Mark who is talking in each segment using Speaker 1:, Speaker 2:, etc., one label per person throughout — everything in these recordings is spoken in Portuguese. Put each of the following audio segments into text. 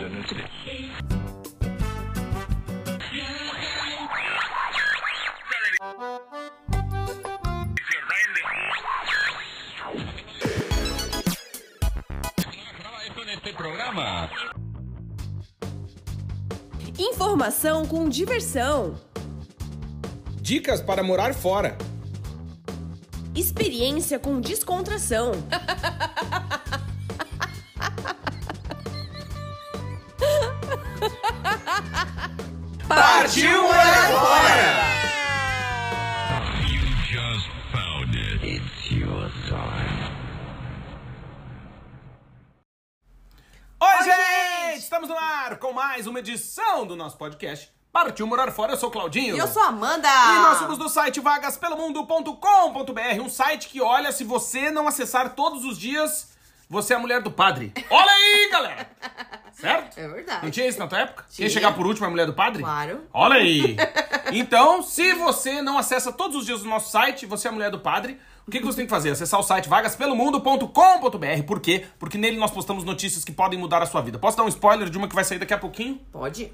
Speaker 1: Informação com diversão.
Speaker 2: Dicas para morar fora.
Speaker 1: Experiência com descontração.
Speaker 2: Partiu morar fora!
Speaker 3: You just found it. It's your time.
Speaker 2: Oi, gente! Estamos no ar com mais uma edição do nosso podcast Partiu Morar Fora. Eu sou o Claudinho.
Speaker 1: E eu sou a Amanda.
Speaker 2: E nós somos do site vagaspelomundo.com.br, um site que, olha, se você não acessar todos os dias, você é a mulher do padre. Olha aí, galera! Certo?
Speaker 1: É verdade.
Speaker 2: Não tinha isso na tua época?
Speaker 1: Tinha.
Speaker 2: Quem chegar por último é a mulher do padre?
Speaker 1: Claro.
Speaker 2: Olha aí! Então, se você não acessa todos os dias o nosso site, você é a mulher do padre, o que você tem que fazer? Acessar o site vagaspelomundo.com.br. Por quê? Porque nele nós postamos notícias que podem mudar a sua vida. Posso dar um spoiler de uma que vai sair daqui a pouquinho?
Speaker 1: Pode.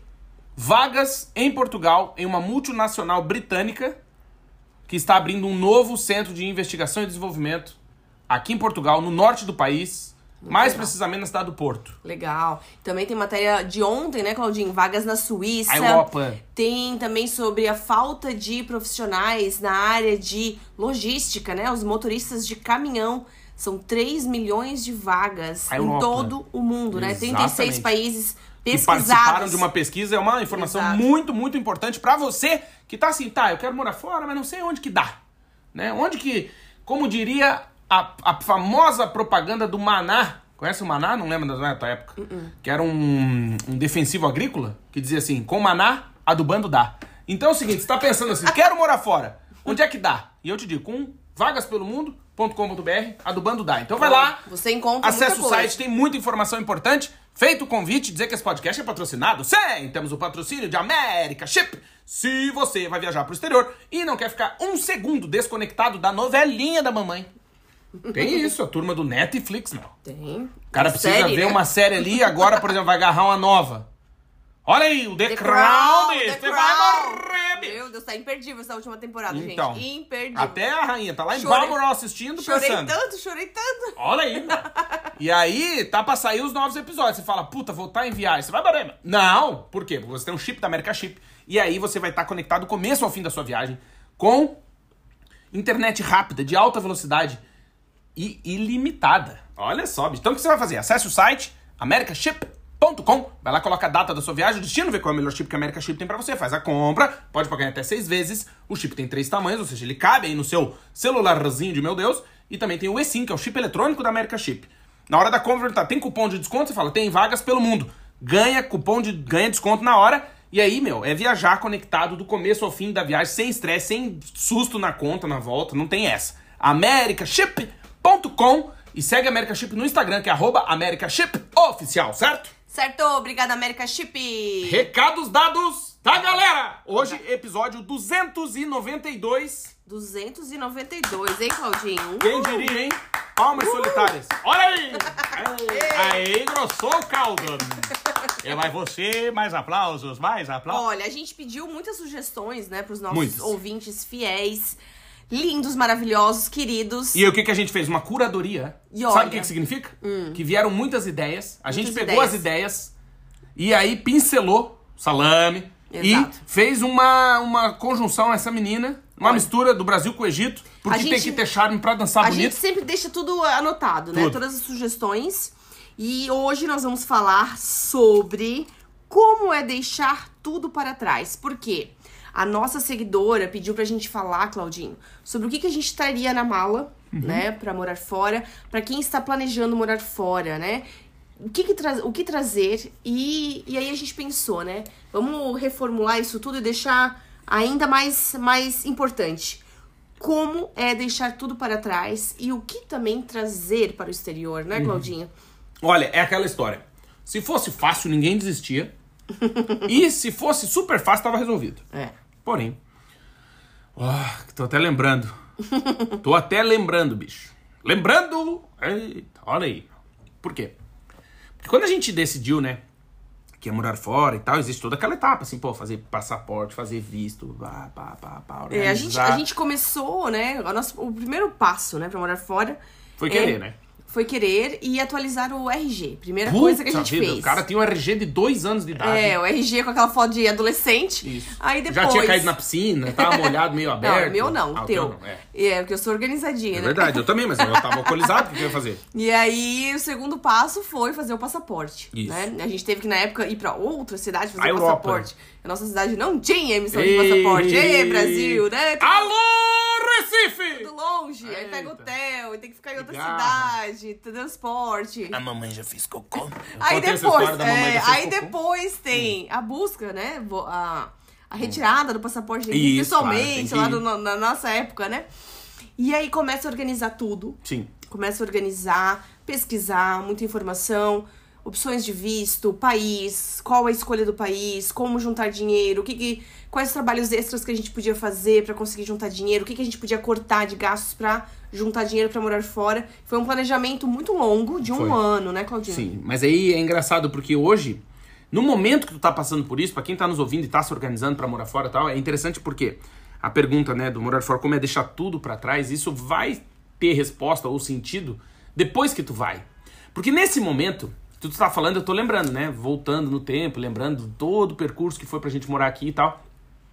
Speaker 2: Vagas em Portugal, em uma multinacional britânica que está abrindo um novo centro de investigação e desenvolvimento aqui em Portugal, no norte do país, mais precisamente na cidade do Porto.
Speaker 1: Legal. Também tem matéria de ontem, né, Claudinho? Vagas na Suíça.
Speaker 2: A Europa.
Speaker 1: Tem também sobre a falta de profissionais na área de logística, né? Os motoristas de caminhão. São 3 milhões de vagas
Speaker 2: A
Speaker 1: em
Speaker 2: Europa.
Speaker 1: todo o mundo, né? 36
Speaker 2: Exatamente.
Speaker 1: países
Speaker 2: Que
Speaker 1: pesquisados.
Speaker 2: participaram de uma pesquisa, é uma informação
Speaker 1: Exato.
Speaker 2: muito, muito importante pra você que tá assim, tá, eu quero morar fora, mas não sei onde que dá, né? Onde que, como diria a famosa propaganda do Maná, conhece o Maná? Não lembra da tua época? Que era um defensivo agrícola, que dizia assim, com Maná, adubando dá. Então é o seguinte, você tá pensando assim, quero morar fora, onde é que dá? E eu te digo, com vagaspelomundo.com.br, adubando dá. Então vai lá,
Speaker 1: Você encontra
Speaker 2: acessa
Speaker 1: muita
Speaker 2: o
Speaker 1: coisa.
Speaker 2: site, tem muita informação importante. Feito o convite, dizer que esse podcast é patrocinado. Sim, temos o patrocínio de America Chip. Se você vai viajar pro exterior e não quer ficar um segundo desconectado da novelinha da mamãe. Tem isso, a turma do Netflix, meu.
Speaker 1: Tem.
Speaker 2: O cara precisa
Speaker 1: Série,
Speaker 2: ver
Speaker 1: né?
Speaker 2: uma série ali, agora, por exemplo, vai agarrar uma nova. Olha aí, o The Crown,
Speaker 1: The
Speaker 2: você
Speaker 1: Crown.
Speaker 2: vai morrer, bicho.
Speaker 1: Meu Deus, tá imperdível essa última temporada,
Speaker 2: Então,
Speaker 1: gente. Imperdível.
Speaker 2: até a rainha tá lá em
Speaker 1: Chorei.
Speaker 2: Balmoral assistindo,
Speaker 1: Chorei
Speaker 2: pensando.
Speaker 1: chorei tanto.
Speaker 2: Olha aí, meu. E aí, tá pra sair os novos episódios. Você fala, puta, vou estar em viagem. Você vai embora. Não! Por quê? Porque você tem um chip da America Chip. E aí você vai estar conectado do começo ao fim da sua viagem com internet rápida, de alta velocidade e ilimitada. Olha só, bicho. Então o que você vai fazer? Acesse o site americaship.com, vai lá, coloca a data da sua viagem, o destino, vê qual é o melhor chip que a America Chip tem pra você, faz a compra, pode pagar até 6 vezes, o chip tem 3 tamanhos, ou seja, ele cabe aí no seu celularzinho de meu Deus, e também tem o eSIM, que é o chip eletrônico da America Chip. Na hora da compra, tá, tem cupom de desconto, você fala, tem vagas pelo mundo, ganha desconto na hora, e aí, meu, é viajar conectado do começo ao fim da viagem, sem estresse, sem susto na conta, na volta, não tem essa. americaship.com e segue a America Chip no Instagram, que é @americashipoficial, certo?
Speaker 1: Certo, obrigada, America Chip.
Speaker 2: Recados dados, tá, galera? Hoje, episódio 292.
Speaker 1: 292, hein, Claudinho?
Speaker 2: Quem diria, hein? Palmas solitárias. Olha aí! Aí, grossou o caldo. É mais você, mais aplausos, mais aplausos.
Speaker 1: Olha, a gente pediu muitas sugestões, né, pros nossos
Speaker 2: Muitas.
Speaker 1: ouvintes fiéis, lindos, maravilhosos, queridos.
Speaker 2: E aí, o que a gente fez? Uma curadoria.
Speaker 1: E olha,
Speaker 2: Sabe o que significa? Que vieram muitas ideias, a gente
Speaker 1: Muitas
Speaker 2: pegou
Speaker 1: ideias.
Speaker 2: as ideias e aí pincelou salame
Speaker 1: Exato.
Speaker 2: e fez uma conjunção, essa menina, uma mistura do Brasil com o Egito, porque
Speaker 1: A
Speaker 2: tem
Speaker 1: gente-
Speaker 2: que ter charme pra dançar
Speaker 1: A
Speaker 2: bonito.
Speaker 1: gente sempre deixa tudo anotado, né?
Speaker 2: Tudo.
Speaker 1: Todas as sugestões. E hoje nós vamos falar sobre como é deixar tudo para trás. Por quê? A nossa seguidora pediu pra gente falar, Claudinho, sobre o que a gente traria na mala, né? Pra morar fora. Pra quem está planejando morar fora, né? O que trazer. E aí a gente pensou, né? Vamos reformular isso tudo e deixar ainda mais importante. Como é deixar tudo para trás e o que também trazer para o exterior, né, Claudinho?
Speaker 2: Olha, é aquela história. Se fosse fácil, ninguém desistia. E se fosse super fácil, tava resolvido.
Speaker 1: É.
Speaker 2: Porém, tô até lembrando. Tô até lembrando, bicho. Lembrando! Eita, olha aí. Por quê? Porque quando a gente decidiu, né, que é morar fora e tal, existe toda aquela etapa, assim, pô, fazer passaporte, fazer visto, organizar.
Speaker 1: A gente começou, né, o primeiro passo, né, pra morar fora...
Speaker 2: Foi querer, né?
Speaker 1: Foi querer e atualizar o RG. Primeira coisa que a gente fez.
Speaker 2: O cara tinha um RG de 2 anos de idade.
Speaker 1: O RG com aquela foto de adolescente.
Speaker 2: Isso.
Speaker 1: Aí depois...
Speaker 2: Já tinha caído na piscina, tava molhado, meio aberto.
Speaker 1: Não, meu não,
Speaker 2: o
Speaker 1: teu.
Speaker 2: não,
Speaker 1: Porque eu sou organizadinha,
Speaker 2: É
Speaker 1: né?
Speaker 2: verdade, eu também, mas eu tava alcoolizado, o que eu ia fazer?
Speaker 1: E aí, o segundo passo foi fazer o passaporte.
Speaker 2: Isso.
Speaker 1: Né? A gente teve que, na época, ir pra outra cidade fazer
Speaker 2: A
Speaker 1: o
Speaker 2: Europa.
Speaker 1: passaporte. A nossa cidade não tinha emissão de passaporte. Ei, Brasil, né?
Speaker 2: Alô, Recife!
Speaker 1: Tudo longe. Aí
Speaker 2: Eita.
Speaker 1: pega hotel, aí tem que ficar em outra
Speaker 2: Garra.
Speaker 1: cidade, transporte.
Speaker 2: A mamãe já fez cocô.
Speaker 1: Aí
Speaker 2: Contei essa
Speaker 1: depois,
Speaker 2: história da mamãe já fez
Speaker 1: aí
Speaker 2: cocô.
Speaker 1: depois tem a busca, né? A retirada do passaporte dele,
Speaker 2: Isso,
Speaker 1: pessoalmente,
Speaker 2: claro, tem
Speaker 1: lá na nossa época, né? E aí começa a organizar tudo.
Speaker 2: Sim.
Speaker 1: Começa a organizar, pesquisar, muita informação, opções de visto, país, qual a escolha do país, como juntar dinheiro, quais os trabalhos extras que a gente podia fazer pra conseguir juntar dinheiro, o que a gente podia cortar de gastos pra juntar dinheiro pra morar fora. Foi um planejamento muito longo, de um ano, né, Claudinho?
Speaker 2: Sim, mas aí é engraçado porque hoje, no momento que tu tá passando por isso, pra quem tá nos ouvindo e tá se organizando pra morar fora e tal, é interessante porque a pergunta, né, do morar fora, como é deixar tudo pra trás, isso vai ter resposta ou sentido depois que tu vai. Porque nesse momento... Tu tá falando, eu tô lembrando, né? Voltando no tempo, lembrando todo o percurso que foi pra gente morar aqui e tal.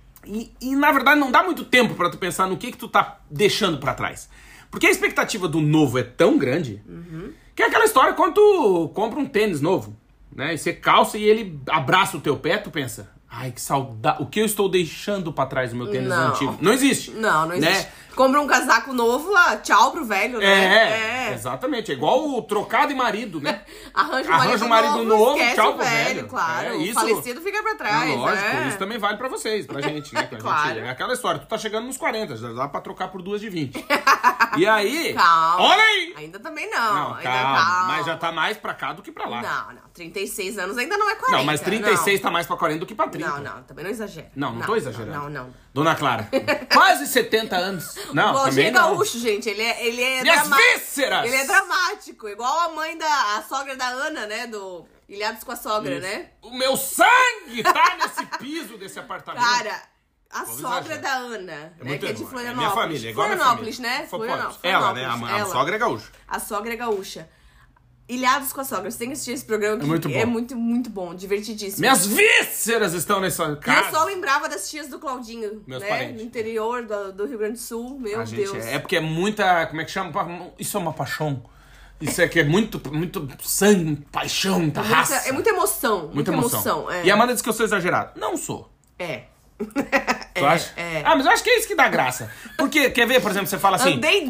Speaker 2: E na verdade não dá muito tempo pra tu pensar no que tu tá deixando pra trás. Porque a expectativa do novo é tão grande que é aquela história quando tu compra um tênis novo, né? E você calça e ele abraça o teu pé, tu pensa... Ai, que saudade. O que eu estou deixando pra trás do meu tênis antigo? Não existe.
Speaker 1: Não existe.
Speaker 2: Né?
Speaker 1: Compra um casaco novo, tchau pro velho, né?
Speaker 2: Exatamente. É igual o trocar de marido, né?
Speaker 1: Arranja um marido novo,
Speaker 2: tchau
Speaker 1: o
Speaker 2: pro
Speaker 1: velho. Claro,
Speaker 2: isso...
Speaker 1: o falecido fica pra trás.
Speaker 2: Não, lógico, isso também vale pra vocês, pra gente, né?
Speaker 1: Claro.
Speaker 2: É aquela história, tu tá chegando nos 40, já dá pra trocar por 2 de 20. E aí...
Speaker 1: Calma.
Speaker 2: Olha aí!
Speaker 1: Ainda também não.
Speaker 2: Não,
Speaker 1: Ainda
Speaker 2: calma. Mas já tá mais pra cá do que pra lá.
Speaker 1: Não. 36 anos ainda não é 40.
Speaker 2: Não, mas 36 tá mais pra 40 do que pra 30.
Speaker 1: Não, também não exagera.
Speaker 2: Não tô exagerando.
Speaker 1: Não.
Speaker 2: Dona Clara, quase 70 anos. Não,
Speaker 1: O
Speaker 2: também
Speaker 1: é
Speaker 2: não.
Speaker 1: gaúcho, gente. Ele é
Speaker 2: Minhas
Speaker 1: dramático.
Speaker 2: vísceras!
Speaker 1: Ele é dramático. Igual a mãe a sogra da Ana, né? Do Ilhados com a Sogra,
Speaker 2: Isso.
Speaker 1: né?
Speaker 2: O meu sangue tá nesse piso desse apartamento.
Speaker 1: Cara, a
Speaker 2: Vamos
Speaker 1: sogra
Speaker 2: exagerar.
Speaker 1: da Ana, né?
Speaker 2: muito
Speaker 1: Que é de
Speaker 2: boa.
Speaker 1: Florianópolis.
Speaker 2: É minha família, é igual a minha
Speaker 1: Florianópolis,
Speaker 2: família.
Speaker 1: né?
Speaker 2: Florianópolis.
Speaker 1: Florianópolis.
Speaker 2: Ela, né? A sogra é gaúcha.
Speaker 1: A sogra é gaúcha. Ilhados com a Sogra. Você tem que assistir esse programa que
Speaker 2: muito bom.
Speaker 1: é muito bom, divertidíssimo.
Speaker 2: Minhas vísceras estão nessa
Speaker 1: E
Speaker 2: casa.
Speaker 1: eu só lembrava das tias do Claudinho,
Speaker 2: Meus
Speaker 1: né?
Speaker 2: parentes.
Speaker 1: No interior do Rio Grande do Sul. Meu
Speaker 2: Gente,
Speaker 1: Deus.
Speaker 2: é porque é muita... Como é que chama? Isso é uma paixão. Isso é que é muito sangue, paixão, muita raça.
Speaker 1: É muita emoção. Muita emoção.
Speaker 2: E a Amanda diz que eu sou exagerado. Não sou.
Speaker 1: É.
Speaker 2: Tu acha? Ah, mas eu acho que é isso que dá graça. Porque, quer ver, por exemplo, você fala assim...
Speaker 1: Andei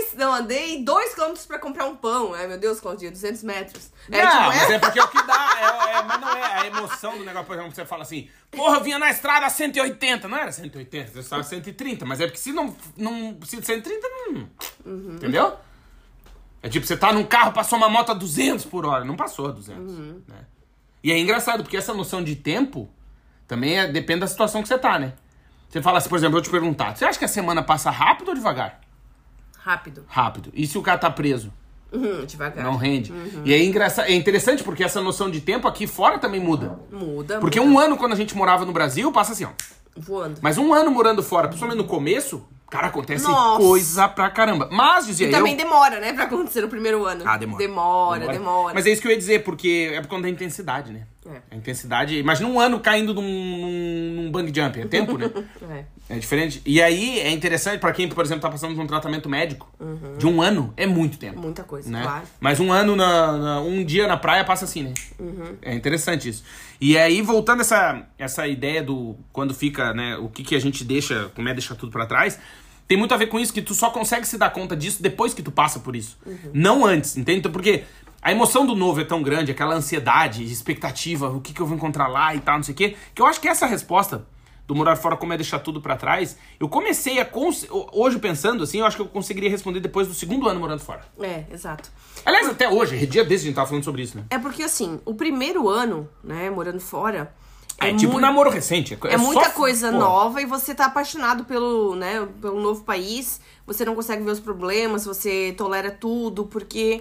Speaker 1: 2 quilômetros pra comprar um pão. Ai, meu Deus, Claudinho, 200 metros.
Speaker 2: Mas é porque é o que dá. Mas não é a emoção do negócio. Por exemplo, você fala assim... Porra, eu vinha na estrada a 180. Não era 180, eu estava a 130. Mas é porque se não se 130, não... Entendeu? É tipo, você tá num carro, passou uma moto a 200 por hora. Não passou a 200. Né? E é engraçado, porque essa noção de tempo também depende da situação que você tá, né? Você fala assim, por exemplo, eu te perguntar, você acha que a semana passa rápido ou devagar?
Speaker 1: Rápido.
Speaker 2: Rápido. E se o cara tá preso?
Speaker 1: Devagar.
Speaker 2: Não rende. E é engraçado, é interessante porque essa noção de tempo aqui fora também muda.
Speaker 1: Muda.
Speaker 2: Porque um ano, quando a gente morava no Brasil, passa assim, ó.
Speaker 1: Voando.
Speaker 2: Mas um ano morando fora, principalmente no começo, cara, acontece
Speaker 1: Nossa.
Speaker 2: coisa pra caramba. Mas, dizia
Speaker 1: E também demora, né, pra acontecer no primeiro ano.
Speaker 2: Demora.
Speaker 1: Demora.
Speaker 2: Mas é isso que eu ia dizer, porque é por conta da intensidade, né? A intensidade... Imagina um ano caindo num bungee jump. É tempo, né? É diferente. E aí, é interessante pra quem, por exemplo, tá passando por um tratamento médico. De um ano, é muito tempo.
Speaker 1: Muita coisa,
Speaker 2: né?
Speaker 1: claro.
Speaker 2: Mas um ano, um dia na praia passa assim, né? É interessante isso. E aí, voltando essa ideia do... Quando fica, né? O que a gente deixa... Como é deixar tudo pra trás... Tem muito a ver com isso, que tu só consegue se dar conta disso depois que tu passa por isso. Não antes, entende? Então, porque a emoção do novo é tão grande, aquela ansiedade, expectativa, o que eu vou encontrar lá e tal, não sei o quê, que eu acho que essa resposta do morar fora, como é deixar tudo pra trás, eu comecei a... Hoje, pensando assim, eu acho que eu conseguiria responder depois do 2º ano morando fora.
Speaker 1: Exato.
Speaker 2: Aliás, até hoje, dia desde a gente tava falando sobre isso, né?
Speaker 1: É porque, assim, o primeiro ano, né, morando fora...
Speaker 2: É tipo namoro recente.
Speaker 1: É muita
Speaker 2: só,
Speaker 1: coisa nova e você tá apaixonado pelo novo país. Você não consegue ver os problemas, você tolera tudo, porque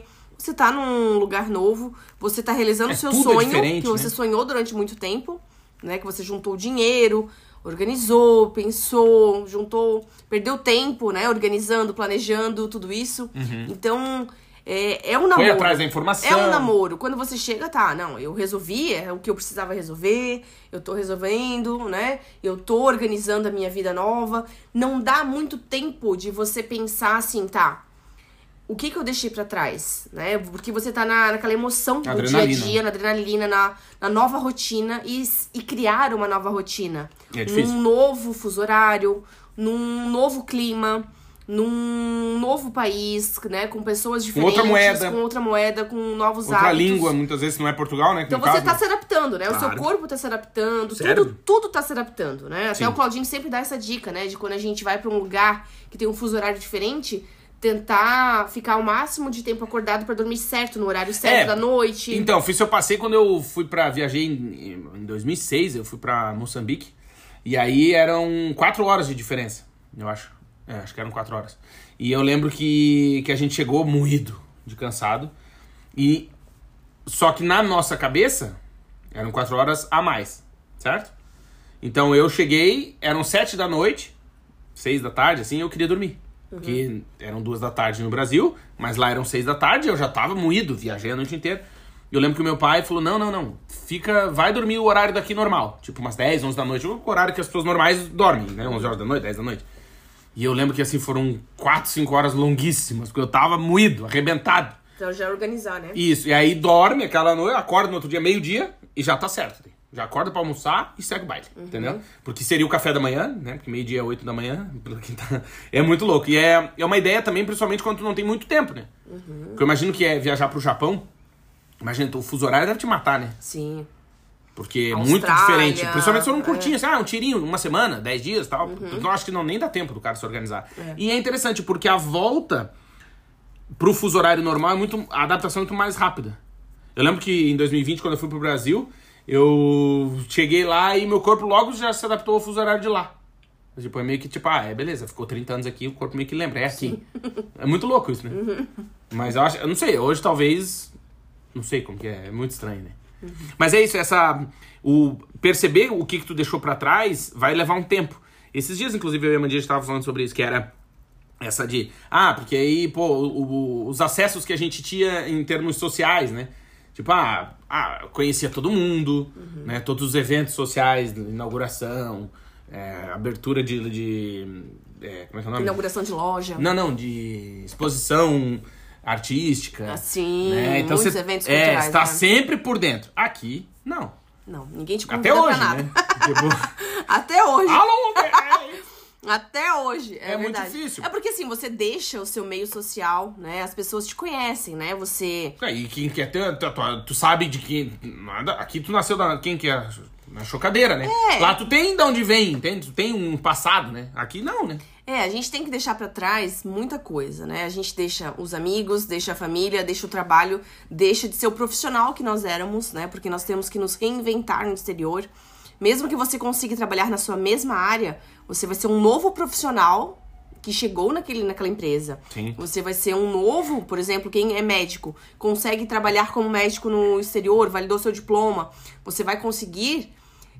Speaker 1: você tá num lugar novo, você tá realizando o seu
Speaker 2: tudo
Speaker 1: sonho,
Speaker 2: diferente,
Speaker 1: que você
Speaker 2: né?
Speaker 1: sonhou durante muito tempo, né? Que você juntou dinheiro, organizou, pensou, juntou, perdeu tempo, né? Organizando, planejando, tudo isso. Então, é um namoro.
Speaker 2: Foi atrás da informação.
Speaker 1: É um namoro. Quando você chega, tá, não, eu resolvi, é o que eu precisava resolver, eu tô resolvendo, né? Eu tô organizando a minha vida nova. Não dá muito tempo de você pensar assim, tá, o que eu deixei pra trás, né? Porque você tá naquela emoção do dia a dia, na adrenalina, na nova rotina e criar uma nova rotina.
Speaker 2: É difícil.
Speaker 1: Num novo fuso horário, num novo clima, num novo país, né? Com pessoas diferentes. Com outra moeda, com novos
Speaker 2: Outra
Speaker 1: hábitos.
Speaker 2: língua, muitas vezes não é Portugal, né?
Speaker 1: Então você tá se adaptando, né? O seu
Speaker 2: Claro.
Speaker 1: corpo tá se adaptando,
Speaker 2: Sério?
Speaker 1: tudo tá se adaptando, né? Até
Speaker 2: Sim.
Speaker 1: o Claudinho sempre dá essa dica, né? De quando a gente vai pra um lugar que tem um fuso horário diferente, tentar ficar o máximo de tempo acordado pra dormir certo, no horário certo da noite.
Speaker 2: Então, eu passei quando eu viajei em 2006, eu fui pra Moçambique, e aí eram 4 horas de diferença, eu acho. Acho que eram 4 horas. E eu lembro que a gente chegou moído, de cansado, e só que na nossa cabeça, eram 4 horas a mais, certo? Então eu cheguei, eram 7 da noite, 6 da tarde, assim, eu queria dormir. Porque eram 2 da tarde no Brasil, mas lá eram 6 da tarde, eu já tava moído, viajei a noite inteira. Eu lembro que o meu pai falou, não, vai dormir o horário daqui normal. Tipo, umas 10, 11 da noite, o horário que as pessoas normais dormem, né? 11 horas da noite, 10 da noite. E eu lembro que, assim, foram 4, 5 horas longuíssimas, porque eu tava moído, arrebentado.
Speaker 1: Então já organizar, né?
Speaker 2: Isso, e aí dorme aquela noite, acorda no outro dia, meio-dia, e já tá certo. Já acorda pra almoçar e segue o baile, entendeu? Porque seria o café da manhã, né? Porque meio-dia é 8 da manhã. É muito louco. E é uma ideia também, principalmente quando tu não tem muito tempo, né? Porque eu imagino que é viajar pro Japão. Imagina, o fuso horário deve te matar, né?
Speaker 1: Sim.
Speaker 2: Porque é
Speaker 1: Austrália,
Speaker 2: muito diferente. Principalmente se eu não curtinha, assim, um tirinho, uma semana, 10 dias e tal. Eu acho que nem dá tempo do cara se organizar. E é interessante, porque a volta pro fuso horário normal a adaptação é muito mais rápida. Eu lembro que em 2020, quando eu fui pro Brasil, eu cheguei lá e meu corpo logo já se adaptou ao fuso horário de lá. Tipo, é meio que beleza, ficou 30 anos aqui, o corpo meio que lembra, é aqui. É muito louco isso, né? Mas eu não sei, hoje talvez, não sei como que é muito estranho, né? Mas é isso, perceber o que tu deixou pra trás vai levar um tempo. Esses dias, inclusive, eu e a Mandia estava falando sobre isso, que era essa de, porque aí, pô, os acessos que a gente tinha em termos sociais, né? Tipo, conhecia todo mundo, né? Todos os eventos sociais, inauguração, abertura de como é que é o nome?
Speaker 1: Inauguração de loja.
Speaker 2: Não, de exposição artística.
Speaker 1: Assim,
Speaker 2: né? Então
Speaker 1: muitos eventos culturais.
Speaker 2: Está
Speaker 1: né?
Speaker 2: sempre por dentro. Aqui, não.
Speaker 1: Não, ninguém te convida
Speaker 2: Até hoje,
Speaker 1: pra nada.
Speaker 2: né? Tipo,
Speaker 1: Até hoje.
Speaker 2: alô,
Speaker 1: Até hoje,
Speaker 2: É muito
Speaker 1: verdade.
Speaker 2: difícil.
Speaker 1: É porque assim, você deixa o seu meio social, né? As pessoas te conhecem, né? Você...
Speaker 2: E quem quer ter, tu sabe de quem... Aqui tu nasceu quem que é? Na chocadeira, né? Lá tu tem de onde vem, entende? Tu tem um passado, né? Aqui não, né?
Speaker 1: A gente tem que deixar pra trás muita coisa, né? A gente deixa os amigos, deixa a família, deixa o trabalho, deixa de ser o profissional que nós éramos, né? Porque nós temos que nos reinventar no exterior. Mesmo que você consiga trabalhar na sua mesma área, você vai ser um novo profissional que chegou naquela empresa.
Speaker 2: Sim.
Speaker 1: Você vai ser um novo, por exemplo, quem é médico, consegue trabalhar como médico no exterior, validou seu diploma, você vai conseguir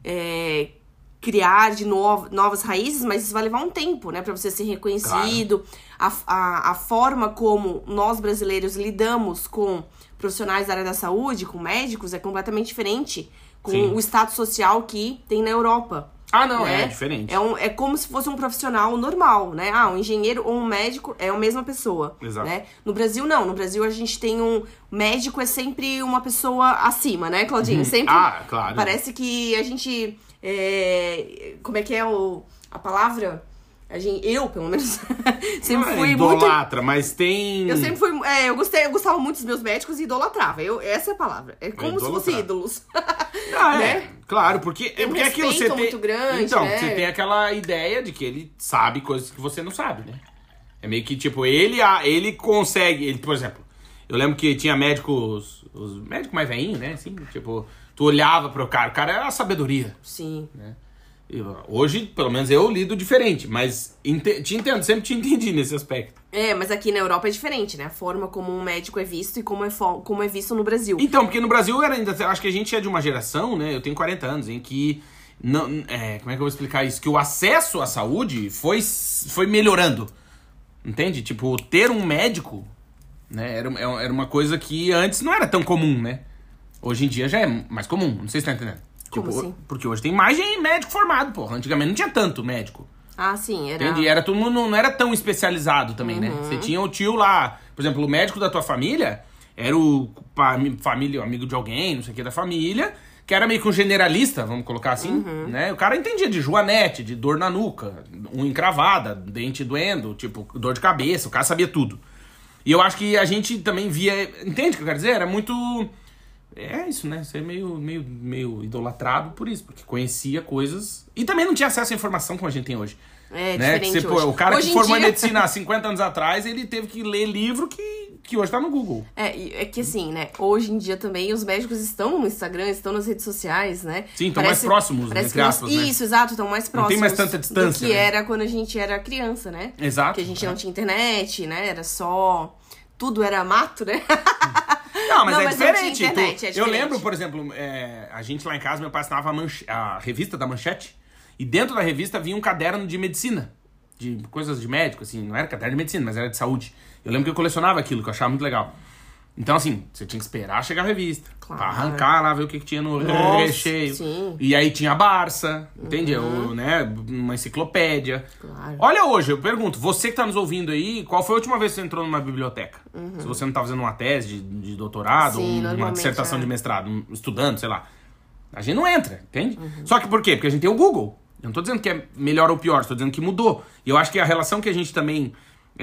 Speaker 1: criar de novas raízes, mas isso vai levar um tempo, né, pra você ser reconhecido. Claro. A forma como nós brasileiros lidamos com profissionais da área da saúde, com médicos, é completamente diferente com
Speaker 2: Sim.
Speaker 1: o status social que tem na Europa.
Speaker 2: Não,
Speaker 1: né?
Speaker 2: é diferente.
Speaker 1: É como se fosse um profissional normal, né? Um engenheiro ou um médico é a mesma pessoa.
Speaker 2: Exato.
Speaker 1: Né? No Brasil, não. No Brasil, a gente tem um... Médico é sempre uma pessoa acima, né, Claudinho? Sempre
Speaker 2: claro.
Speaker 1: Parece que a gente... como é que é a palavra? Eu, pelo menos, sempre fui
Speaker 2: idolatra, mas tem...
Speaker 1: Eu sempre fui... eu gostava muito dos meus médicos e idolatrava. Essa é a palavra. É como se fossem ídolos. Né?
Speaker 2: Claro, porque...
Speaker 1: Tem um
Speaker 2: porque aquilo
Speaker 1: respeito muito grande,
Speaker 2: então,
Speaker 1: né?
Speaker 2: você tem aquela ideia de que ele sabe coisas que você não sabe, né? É meio que, tipo, ele consegue... por exemplo, eu lembro que tinha médicos... Os médicos mais velhinhos, né? Assim, tipo, tu olhava pro cara. O cara era a sabedoria.
Speaker 1: Sim.
Speaker 2: Né? Hoje, pelo menos, eu lido diferente, mas te entendo, sempre te entendi nesse aspecto.
Speaker 1: Mas aqui na Europa é diferente, né? A forma como um médico é visto e como é visto no Brasil.
Speaker 2: Então, porque no Brasil, acho que a gente é de uma geração, né? Eu tenho 40 anos, em que... Não, como é que eu vou explicar isso? Que o acesso à saúde foi melhorando. Entende? Tipo, ter um médico, né? Era uma coisa que antes não era tão comum, né? Hoje em dia já é mais comum, não sei se tá entendendo.
Speaker 1: Como assim?
Speaker 2: Porque hoje tem mais médico formado, porra. Antigamente não tinha tanto médico.
Speaker 1: Ah, sim, era...
Speaker 2: Entendi. Era todo mundo, não era tão especializado também, né? Você tinha o tio lá, por exemplo, o médico da tua família era o amigo de alguém, não sei o que, da família, que era meio que um generalista, vamos colocar assim, né? O cara entendia de joanete, de dor na nuca, unha encravada, dente doendo, tipo, dor de cabeça, o cara sabia tudo. E eu acho que a gente também via... Entende o que eu quero dizer? Era muito... É isso, né? Ser meio idolatrado por isso, porque conhecia coisas... E também não tinha acesso à informação como a gente tem hoje.
Speaker 1: É,
Speaker 2: né?
Speaker 1: diferente
Speaker 2: hoje. O cara
Speaker 1: hoje
Speaker 2: que formou
Speaker 1: dia...
Speaker 2: em medicina há 50 anos atrás, ele teve que ler livro que hoje tá no Google.
Speaker 1: É que assim, né? Hoje em dia também os médicos estão no Instagram, estão nas redes sociais, né?
Speaker 2: Sim, estão mais próximos,
Speaker 1: parece
Speaker 2: entre aspas, né?
Speaker 1: Isso, exato, estão mais próximos.
Speaker 2: Não tem mais tanta distância,
Speaker 1: do que
Speaker 2: né?
Speaker 1: era quando a gente era criança, né?
Speaker 2: Exato.
Speaker 1: Que a gente não tinha internet, né? Era só... Tudo era mato, né?
Speaker 2: Não, mas
Speaker 1: Não,
Speaker 2: é
Speaker 1: mas
Speaker 2: diferente.
Speaker 1: não tinha internet, é
Speaker 2: Eu
Speaker 1: diferente.
Speaker 2: lembro, por exemplo, a gente lá em casa, meu pai assinava a revista da Manchete, e dentro da revista vinha um caderno de medicina, de coisas de médico, assim, não era caderno de medicina, mas era de saúde. Eu lembro que eu colecionava aquilo, que eu achava muito legal. Então, assim, você tinha que esperar chegar a revista,
Speaker 1: Claro.
Speaker 2: pra arrancar lá, ver o que tinha no
Speaker 1: Nossa,
Speaker 2: recheio.
Speaker 1: sim.
Speaker 2: E aí tinha a Barça, entende? Né? Uma enciclopédia.
Speaker 1: Claro.
Speaker 2: Olha hoje, eu pergunto, você que tá nos ouvindo aí, qual foi a última vez que você entrou numa biblioteca? Se você não tá fazendo uma tese de doutorado,
Speaker 1: Sim,
Speaker 2: ou uma
Speaker 1: normalmente
Speaker 2: dissertação
Speaker 1: é.
Speaker 2: de mestrado, estudando, sei lá. A gente não entra, entende? Só que por quê? Porque a gente tem o Google. Eu não tô dizendo que é melhor ou pior, tô dizendo que mudou. E eu acho que a relação que a gente também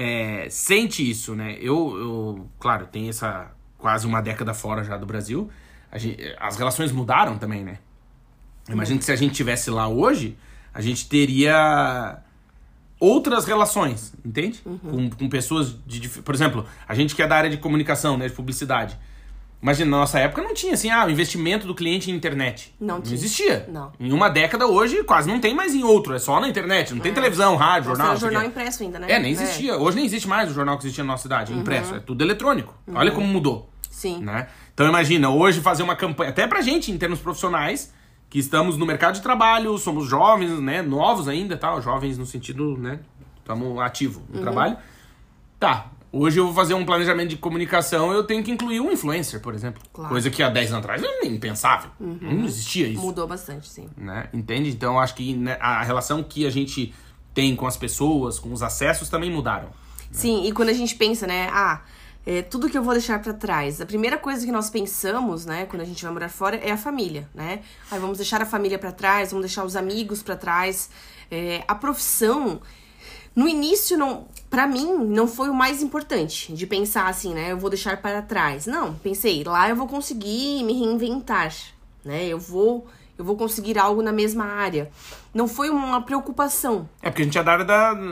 Speaker 2: sente isso, né? Eu claro, tem essa quase uma década fora já do Brasil. As relações mudaram também, né? Eu imagino que se a gente estivesse lá hoje, a gente teria outras relações, entende? Com pessoas por exemplo, a gente que é da área de comunicação, né? De publicidade. Imagina, na nossa época não tinha assim, o investimento do cliente em internet.
Speaker 1: Não tinha.
Speaker 2: existia.
Speaker 1: Não.
Speaker 2: Em uma década hoje, quase não tem mais em outro. É só na internet. Não tem televisão, rádio,
Speaker 1: Nossa,
Speaker 2: jornal.
Speaker 1: era jornal
Speaker 2: não sei o quê.
Speaker 1: impresso ainda, né?
Speaker 2: Nem existia. Hoje nem existe mais o jornal que existia na nossa cidade, impresso. É tudo eletrônico. Olha como mudou.
Speaker 1: Sim.
Speaker 2: Né? Então imagina, hoje fazer uma campanha, até pra gente, em termos profissionais, que estamos no mercado de trabalho, somos jovens, né? Novos ainda, tá? Jovens no sentido, né? Estamos ativos no trabalho. Tá. Hoje eu vou fazer um planejamento de comunicação, eu tenho que incluir um influencer, por exemplo.
Speaker 1: Claro.
Speaker 2: Coisa que há 10 anos atrás era impensável. Não existia isso.
Speaker 1: Mudou bastante, sim.
Speaker 2: Né? Entende? Então eu acho que né, a relação que a gente tem com as pessoas, com os acessos, também mudaram.
Speaker 1: Sim, e quando a gente pensa, né, tudo que eu vou deixar pra trás, a primeira coisa que nós pensamos, né, quando a gente vai morar fora é a família, né? Aí vamos deixar a família pra trás, vamos deixar os amigos pra trás. A profissão, no início, pra mim, não foi o mais importante, de pensar assim, né, eu vou deixar para trás. Não, pensei, lá eu vou conseguir me reinventar, né, eu vou conseguir algo na mesma área. Não foi uma preocupação.
Speaker 2: Porque a gente é da área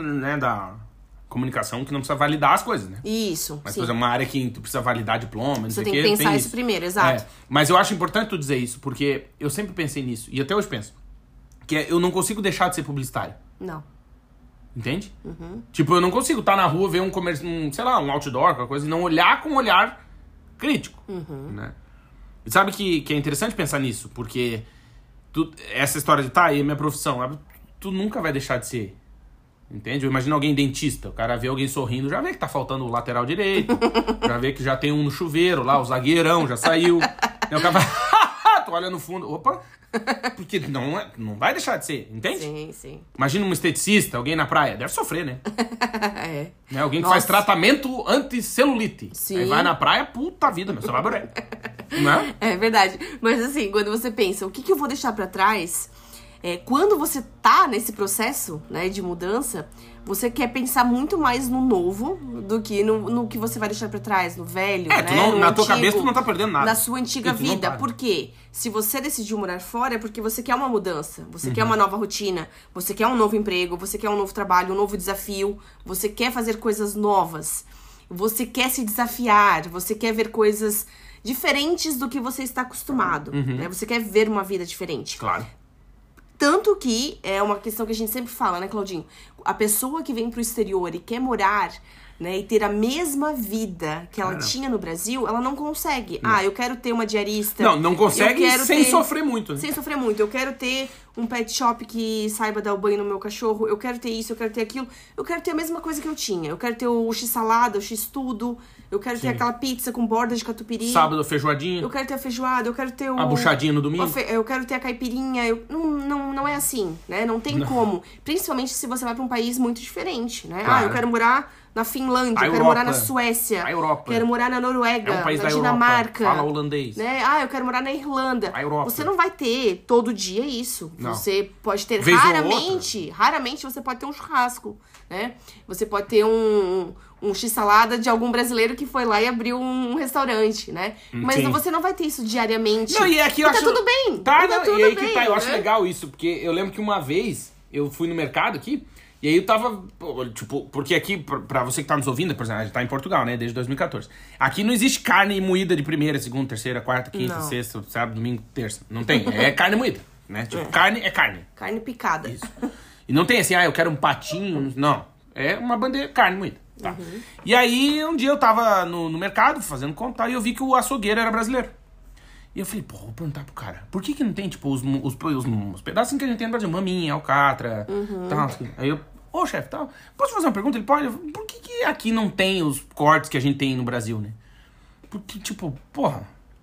Speaker 2: da comunicação que não precisa validar as coisas, né?
Speaker 1: Isso,
Speaker 2: Mas,
Speaker 1: sim.
Speaker 2: por exemplo, uma área que tu precisa validar diploma, não
Speaker 1: Você
Speaker 2: sei
Speaker 1: tem
Speaker 2: o
Speaker 1: que
Speaker 2: quê,
Speaker 1: pensar
Speaker 2: tem
Speaker 1: isso primeiro, exato.
Speaker 2: Mas eu acho importante tu dizer isso, porque eu sempre pensei nisso, e até hoje penso, que eu não consigo deixar de ser publicitário.
Speaker 1: Não.
Speaker 2: Entende? Tipo, eu não consigo estar na rua, ver um comércio, sei lá, um outdoor, qualquer coisa, e não olhar com um olhar crítico, né? E sabe que é interessante pensar nisso, porque essa história de, e a minha profissão, tu nunca vai deixar de ser, entende? Eu imagino alguém dentista, o cara vê alguém sorrindo, já vê que tá faltando o lateral direito, já vê que já tem um no chuveiro lá, o zagueirão já saiu, e o cara vai, tu olha no fundo, opa, porque não vai deixar de ser, entende?
Speaker 1: Sim, sim.
Speaker 2: Imagina um esteticista, alguém na praia, deve sofrer, né? Né? Alguém que
Speaker 1: Nossa.
Speaker 2: faz tratamento anti-celulite.
Speaker 1: Sim.
Speaker 2: Aí vai na praia, puta vida, meu, você vai morrer. Né?
Speaker 1: É verdade. Mas assim, quando você pensa, o que eu vou deixar pra trás? Quando você tá nesse processo, né, de mudança, você quer pensar muito mais no novo do que no que você vai deixar pra trás, no velho, né?
Speaker 2: Na tua cabeça tu não tá perdendo nada.
Speaker 1: Na sua antiga
Speaker 2: E tu não
Speaker 1: vida.
Speaker 2: para.
Speaker 1: Por quê? Se você decidiu morar fora, é porque você quer uma mudança. Você quer uma nova rotina. Você quer um novo emprego. Você quer um novo trabalho, um novo desafio. Você quer fazer coisas novas. Você quer se desafiar. Você quer ver coisas diferentes do que você está acostumado. Né? Você quer ver uma vida diferente.
Speaker 2: Claro.
Speaker 1: Tanto que é uma questão que a gente sempre fala, né, Claudinho? A pessoa que vem pro exterior e quer morar, né, e ter a mesma vida que ela tinha no Brasil, ela não consegue. Ah, eu quero ter uma diarista.
Speaker 2: Não consegue sem sofrer muito, né?
Speaker 1: Sem sofrer muito. Eu quero ter um pet shop que saiba dar o banho no meu cachorro. Eu quero ter isso, eu quero ter aquilo. Eu quero ter a mesma coisa que eu tinha. Eu quero ter o x-salada, o x-tudo. Eu quero ter aquela pizza com borda de catupiry.
Speaker 2: Sábado, feijoadinha.
Speaker 1: Eu quero ter a feijoada, eu quero ter
Speaker 2: a buchadinha no domingo.
Speaker 1: Eu quero ter a caipirinha. Não é assim, né? Não tem como. Principalmente se você vai pra um país muito diferente, né?
Speaker 2: Claro.
Speaker 1: Ah, eu quero morar na Finlândia, eu quero morar na Suécia.
Speaker 2: A Europa.
Speaker 1: Quero morar na Noruega,
Speaker 2: É um país
Speaker 1: na
Speaker 2: da
Speaker 1: Dinamarca.
Speaker 2: Europa. Fala holandês.
Speaker 1: Né? Ah, eu quero morar na Irlanda.
Speaker 2: A Europa.
Speaker 1: Você não vai ter todo dia isso.
Speaker 2: Não.
Speaker 1: Você pode ter
Speaker 2: Vez ou
Speaker 1: raramente você pode ter um churrasco, né? Você pode ter um x-salada de algum brasileiro que foi lá e abriu um restaurante, né? Mas
Speaker 2: Sim.
Speaker 1: você não vai ter isso diariamente.
Speaker 2: Não, e aqui eu acho...
Speaker 1: tá tudo bem.
Speaker 2: Tá,
Speaker 1: tá tudo
Speaker 2: e aí
Speaker 1: bem,
Speaker 2: que tá, eu
Speaker 1: né?
Speaker 2: acho legal isso, porque eu lembro que uma vez eu fui no mercado aqui, e aí eu tava, tipo, porque aqui, pra você que tá nos ouvindo, por exemplo, a gente tá em Portugal, né, desde 2014. Aqui não existe carne moída de primeira, segunda, terceira, quarta, quinta,
Speaker 1: Não.
Speaker 2: sexta, sábado, domingo, terça. Não tem, é carne moída, né? Tipo, carne é carne.
Speaker 1: Carne picada.
Speaker 2: Isso. E não tem assim, eu quero um patinho, não. É uma bandeja, carne moída. Tá. E aí, um dia eu tava no mercado, fazendo conta, e eu vi que o açougueiro era brasileiro. E eu falei, pô, vou perguntar pro cara, por que não tem, tipo, os pedaços que a gente tem no Brasil, maminha, alcatra, tal. Assim. Aí eu, chefe, tal, posso fazer uma pergunta? Ele pode? Por que aqui não tem os cortes que a gente tem no Brasil, né? Porque, tipo, porra,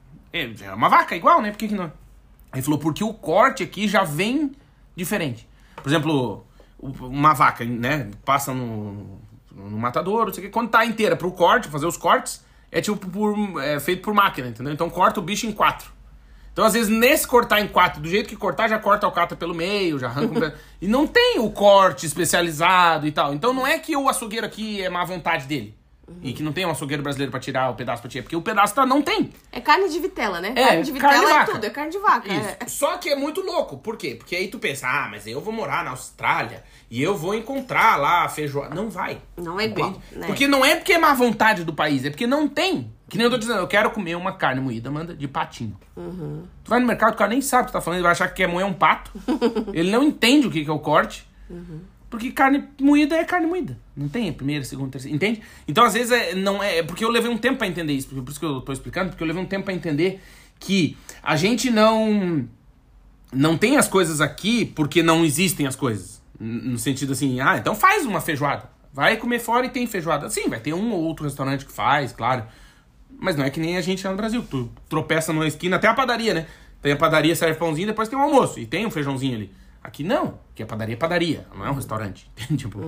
Speaker 2: é uma vaca igual, né? Por que não? Aí ele falou, porque o corte aqui já vem diferente. Por exemplo, uma vaca, né, passa no matador, não sei o que, quando tá inteira pro corte, fazer os cortes, é tipo feito por máquina, entendeu? Então corta o bicho em 4. Então às vezes nesse cortar em 4, do jeito que cortar, já corta a alcatra pelo meio, já arranca um pedaço. E não tem o corte especializado e tal. Então não é que o açougueiro aqui é má vontade dele. E que não tem um açougueiro brasileiro pra tirar o pedaço pra tirar, porque o pedaço não tem.
Speaker 1: É carne de vitela, né?
Speaker 2: É,
Speaker 1: carne de vitela
Speaker 2: carne de
Speaker 1: é
Speaker 2: vaca.
Speaker 1: tudo, é carne de vaca.
Speaker 2: Isso.
Speaker 1: É.
Speaker 2: Só que é muito louco. Por quê? Porque aí tu pensa, mas eu vou morar na Austrália e eu vou encontrar lá a feijoada. Não vai.
Speaker 1: Não é igual,
Speaker 2: Entende?
Speaker 1: né?
Speaker 2: Porque não é porque é má vontade do país, é porque não tem. Que nem eu tô dizendo, eu quero comer uma carne moída, manda, de patinho. Tu vai no mercado, o cara nem sabe o que tu tá falando, ele vai achar que quer moer um pato. Ele não entende o que é o corte. Porque carne moída é carne moída. Não tem a primeira, segunda, terceira. Entende? Então, às vezes, não é porque eu levei um tempo pra entender isso. Por isso que eu tô explicando. Porque eu levei um tempo pra entender que a gente não tem as coisas aqui porque não existem as coisas. No sentido assim, então faz uma feijoada. Vai comer fora e tem feijoada. Sim, vai ter um ou outro restaurante que faz, claro. Mas não é que nem a gente lá no Brasil. Tu tropeça numa esquina, até a padaria, né? Tem a padaria, serve pãozinho, depois tem um almoço. E tem um feijãozinho ali. Aqui não, que a padaria é padaria, não é um restaurante. Tipo,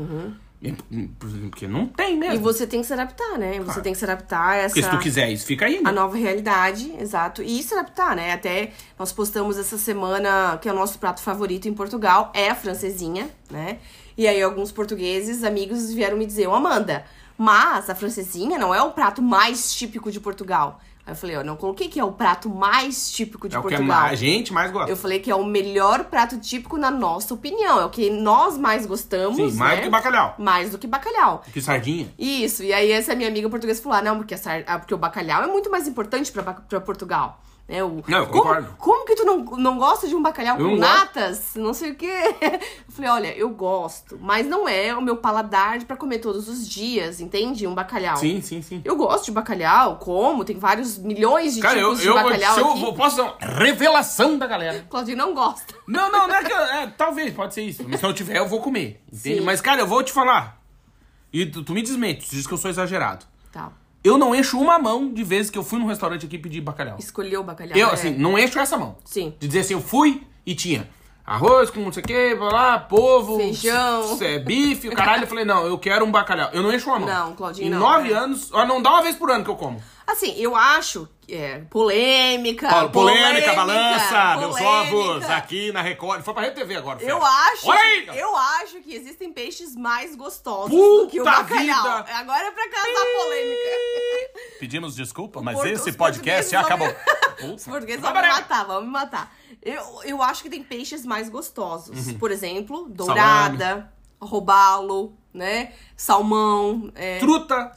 Speaker 2: porque não tem mesmo.
Speaker 1: E você tem que se adaptar, né? Você tem que se adaptar a essa...
Speaker 2: Porque se tu quiser isso, fica aí, né?
Speaker 1: A nova realidade, exato. E se adaptar, né? Até nós postamos essa semana que é o nosso prato favorito em Portugal, é a francesinha, né? E aí alguns portugueses, amigos, vieram me dizer, Amanda, mas a francesinha não é o prato mais típico de Portugal. Aí eu falei, eu não coloquei que é o prato mais típico de Portugal.
Speaker 2: É o que a gente mais gosta.
Speaker 1: Eu falei que é o melhor prato típico na nossa opinião. É o que nós mais gostamos,
Speaker 2: Sim, mais
Speaker 1: né?
Speaker 2: do que bacalhau.
Speaker 1: Mais do que bacalhau.
Speaker 2: Que sardinha.
Speaker 1: Isso, e aí essa minha amiga portuguesa falou, não, porque o bacalhau é muito mais importante pra Portugal. Né?
Speaker 2: Não, eu concordo.
Speaker 1: Como que tu não gosta de um bacalhau
Speaker 2: Eu
Speaker 1: com
Speaker 2: não
Speaker 1: natas? Não sei o quê. Eu falei, olha, eu gosto, mas não é o meu paladar pra comer todos os dias, entende? Um bacalhau.
Speaker 2: Sim.
Speaker 1: Eu gosto de bacalhau, como, tem vários milhões de tipos de bacalhau aqui.
Speaker 2: Eu posso dar uma revelação da galera.
Speaker 1: Claudinho não gosta.
Speaker 2: Não é que... talvez, pode ser isso. Mas se eu tiver, eu vou comer. Entende?
Speaker 1: Sim.
Speaker 2: Mas, cara, eu vou te falar. E tu me desmente, tu diz que eu sou exagerado.
Speaker 1: Tá.
Speaker 2: Eu não encho uma mão de vezes que eu fui num restaurante aqui pedir bacalhau.
Speaker 1: Escolheu o bacalhau.
Speaker 2: Eu, assim, não encho essa mão.
Speaker 1: Sim.
Speaker 2: De dizer assim, eu fui e tinha arroz com não sei o que, lá, polvo,
Speaker 1: feijão,
Speaker 2: bife, o caralho. Eu falei, não, eu quero um bacalhau. Eu não encho uma mão.
Speaker 1: Não, Claudinho,
Speaker 2: em
Speaker 1: não.
Speaker 2: 9 anos, não dá uma vez por ano que eu como.
Speaker 1: Assim, eu acho... polêmica,
Speaker 2: balança, meus
Speaker 1: polêmica.
Speaker 2: ovos, aqui na Record. Foi pra Rede TV agora,
Speaker 1: Eu
Speaker 2: Fera.
Speaker 1: acho que existem peixes mais gostosos
Speaker 2: Puta
Speaker 1: do que o bacalhau.
Speaker 2: vida.
Speaker 1: Agora é pra causar polêmica.
Speaker 2: Pedimos desculpa,
Speaker 1: mas esse podcast
Speaker 2: já acabou.
Speaker 1: Os portugueses vão me matar. Eu acho que tem peixes mais gostosos. Por exemplo, dourada, robalo, né? Salmão.
Speaker 2: Truta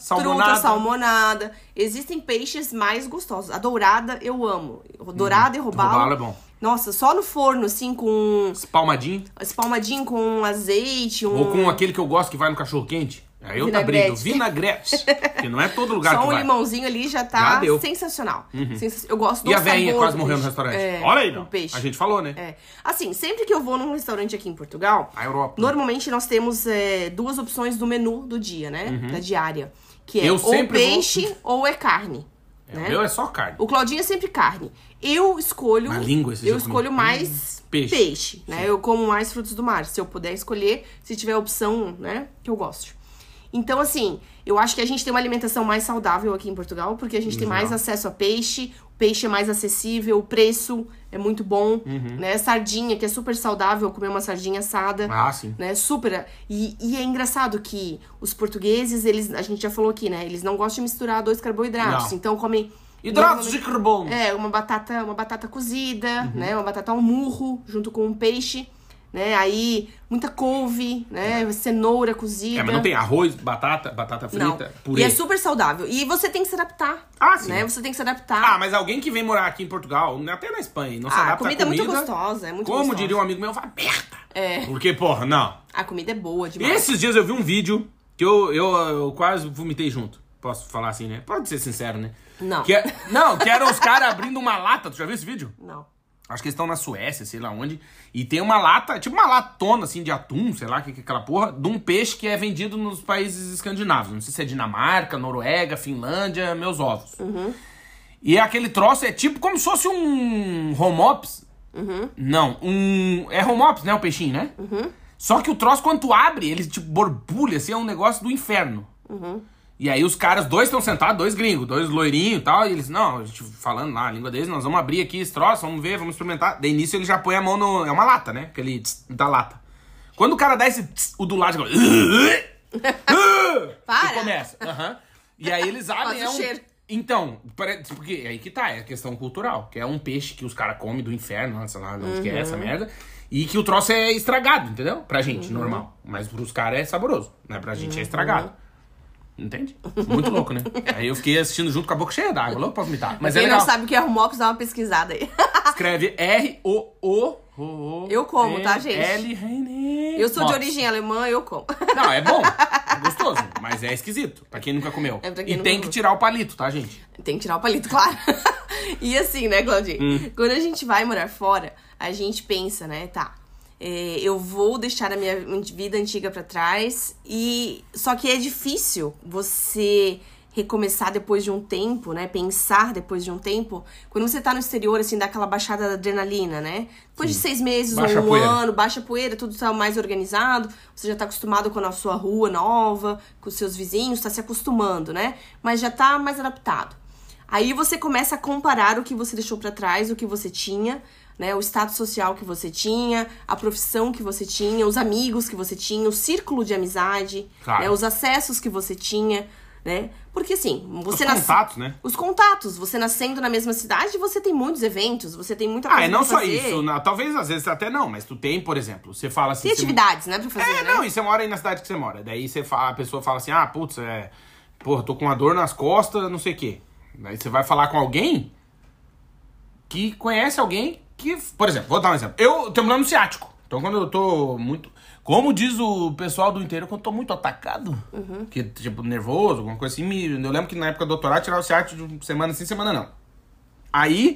Speaker 2: salmonada.
Speaker 1: Existem peixes mais gostosos. A dourada eu amo. Dourada e robalo.
Speaker 2: Robalo é bom.
Speaker 1: Nossa, só no forno, assim, com
Speaker 2: Espalmadinho
Speaker 1: com azeite,
Speaker 2: ou com aquele que eu gosto que vai no cachorro quente. Aí eu tá brindo. Vinagrete. Que não é todo lugar que
Speaker 1: só um
Speaker 2: vai.
Speaker 1: limãozinho ali já tá sensacional. Eu gosto do
Speaker 2: E a velhinha
Speaker 1: sabor
Speaker 2: quase
Speaker 1: do
Speaker 2: morreu no
Speaker 1: peixe.
Speaker 2: restaurante. Olha aí,
Speaker 1: do
Speaker 2: não.
Speaker 1: peixe.
Speaker 2: A gente falou, né?
Speaker 1: Assim, sempre que eu vou num restaurante aqui em Portugal,
Speaker 2: A Europa.
Speaker 1: normalmente nós temos 2 opções do menu do dia, né? Da diária. Que é
Speaker 2: Eu
Speaker 1: ou
Speaker 2: sempre
Speaker 1: peixe ou é carne.
Speaker 2: O
Speaker 1: Né?
Speaker 2: meu é só carne.
Speaker 1: O Claudinho é sempre carne. Eu escolho.
Speaker 2: Uma língua esses
Speaker 1: Eu
Speaker 2: dias eu
Speaker 1: escolho
Speaker 2: comi.
Speaker 1: mais peixe, né? Eu como mais frutos do mar. Se eu puder escolher, se tiver opção, né? Que eu gosto. Então, assim, eu acho que a gente tem uma alimentação mais saudável aqui em Portugal, porque a gente tem mais acesso a peixe, o peixe é mais acessível, o preço é muito bom, né? Sardinha, que é super saudável, comer uma sardinha assada.
Speaker 2: Ah, sim.
Speaker 1: Né? Super. E é engraçado que os portugueses, a gente já falou aqui, né? Eles não gostam de misturar 2 carboidratos.
Speaker 2: Não.
Speaker 1: Então, comem...
Speaker 2: Hidratos de carbono.
Speaker 1: uma batata cozida, né? Uma batata ao murro, junto com um peixe, né? Aí, muita couve, né? Cenoura cozida.
Speaker 2: Mas não tem arroz, batata frita,
Speaker 1: Não.
Speaker 2: purê.
Speaker 1: E é super saudável. E você tem que se adaptar.
Speaker 2: Ah, sim.
Speaker 1: Né? Você tem que se adaptar.
Speaker 2: Mas alguém que vem morar aqui em Portugal, até na Espanha, não se adapta
Speaker 1: a comida é muito gostosa, é muito
Speaker 2: como
Speaker 1: gostosa.
Speaker 2: diria um amigo meu, vai merda. Porque, porra, não.
Speaker 1: A comida é boa demais.
Speaker 2: Esses dias eu vi um vídeo que eu quase vomitei junto. Posso falar assim, né? Pode ser sincero, né?
Speaker 1: Não.
Speaker 2: Que eram os caras abrindo uma lata. Tu já viu esse vídeo?
Speaker 1: Não.
Speaker 2: Acho que eles estão na Suécia, sei lá onde. E tem uma lata, tipo uma latona, assim, de atum, sei lá, que é aquela porra, de um peixe que é vendido nos países escandinavos. Não sei se é Dinamarca, Noruega, Finlândia, meus ovos. E aquele troço é tipo como se fosse um home ops. Não, é home ops, né? O peixinho, né? Só que o troço, quando tu abre, ele tipo borbulha, assim, é um negócio do inferno. E aí os caras, 2 estão sentados, 2 gringos, 2 loirinhos e tal, e eles, não, a gente falando lá a língua deles, nós vamos abrir aqui esse troço, vamos ver, vamos experimentar. De início ele já põe a mão no... É uma lata, né? Aquele da lata. Quando o cara dá esse o do lado,
Speaker 1: Para!
Speaker 2: E começa. E aí eles abrem...
Speaker 1: Faz o cheiro.
Speaker 2: Então, porque aí que tá, é a questão cultural, que é um peixe que os caras comem do inferno, sei lá, onde que é essa merda, e que o troço é estragado, entendeu? Pra gente, normal. Mas pros caras é saboroso, né? Pra gente é estragado. Entende? Muito louco, né? Aí eu fiquei assistindo junto com a boca cheia d'água, louco pra vomitar. Mas
Speaker 1: Quem
Speaker 2: é legal.
Speaker 1: não sabe o que é home ops, dá uma pesquisada aí.
Speaker 2: Escreve R-O-O...
Speaker 1: Eu como, tá, gente?
Speaker 2: L.
Speaker 1: Eu sou de origem alemã, eu como.
Speaker 2: Não, é bom. É gostoso. Mas é esquisito. Pra quem nunca comeu.
Speaker 1: É pra quem
Speaker 2: e
Speaker 1: nunca
Speaker 2: tem
Speaker 1: comeu.
Speaker 2: que tirar o palito, tá, gente?
Speaker 1: Tem que tirar o palito, claro. E assim, né, Claudinho? Quando a gente vai morar fora, a gente pensa, né, tá... eu vou deixar a minha vida antiga pra trás só que é difícil você recomeçar depois de um tempo, né? Pensar depois de um tempo. Quando você tá no exterior, assim, dá aquela baixada da adrenalina, né? Depois de 6 meses
Speaker 2: Baixa
Speaker 1: ou
Speaker 2: a
Speaker 1: um
Speaker 2: poeira.
Speaker 1: ano, baixa a poeira, tudo tá mais organizado. Você já tá acostumado com a sua rua nova, com os seus vizinhos, tá se acostumando, né? Mas já tá mais adaptado. Aí você começa a comparar o que você deixou pra trás, o que você tinha, né, o status social que você tinha, a profissão que você tinha, os amigos que você tinha, o círculo de amizade,
Speaker 2: Claro.
Speaker 1: né, os acessos que você tinha, né? Porque assim, você
Speaker 2: Os contatos, né?
Speaker 1: Os contatos, você nascendo na mesma cidade, você tem muitos eventos, você tem muita coisa
Speaker 2: E não
Speaker 1: pra
Speaker 2: só
Speaker 1: fazer.
Speaker 2: isso. Talvez às vezes até não, mas tu tem, por exemplo, você fala assim...
Speaker 1: Tem atividades, né, pra fazer, né?
Speaker 2: Não, e você mora aí na cidade que você mora. Daí a pessoa fala assim, putz, porra, tô com uma dor nas costas, não sei o quê. Daí você vai falar com alguém que conhece alguém que, por exemplo, vou dar um exemplo. Eu tenho um problema ciático. Então quando eu tô muito... Como diz o pessoal do interior, quando eu tô muito atacado, que tipo, nervoso, alguma coisa assim, eu lembro que na época do doutorado tirava o ciático de semana sim, semana não. Aí,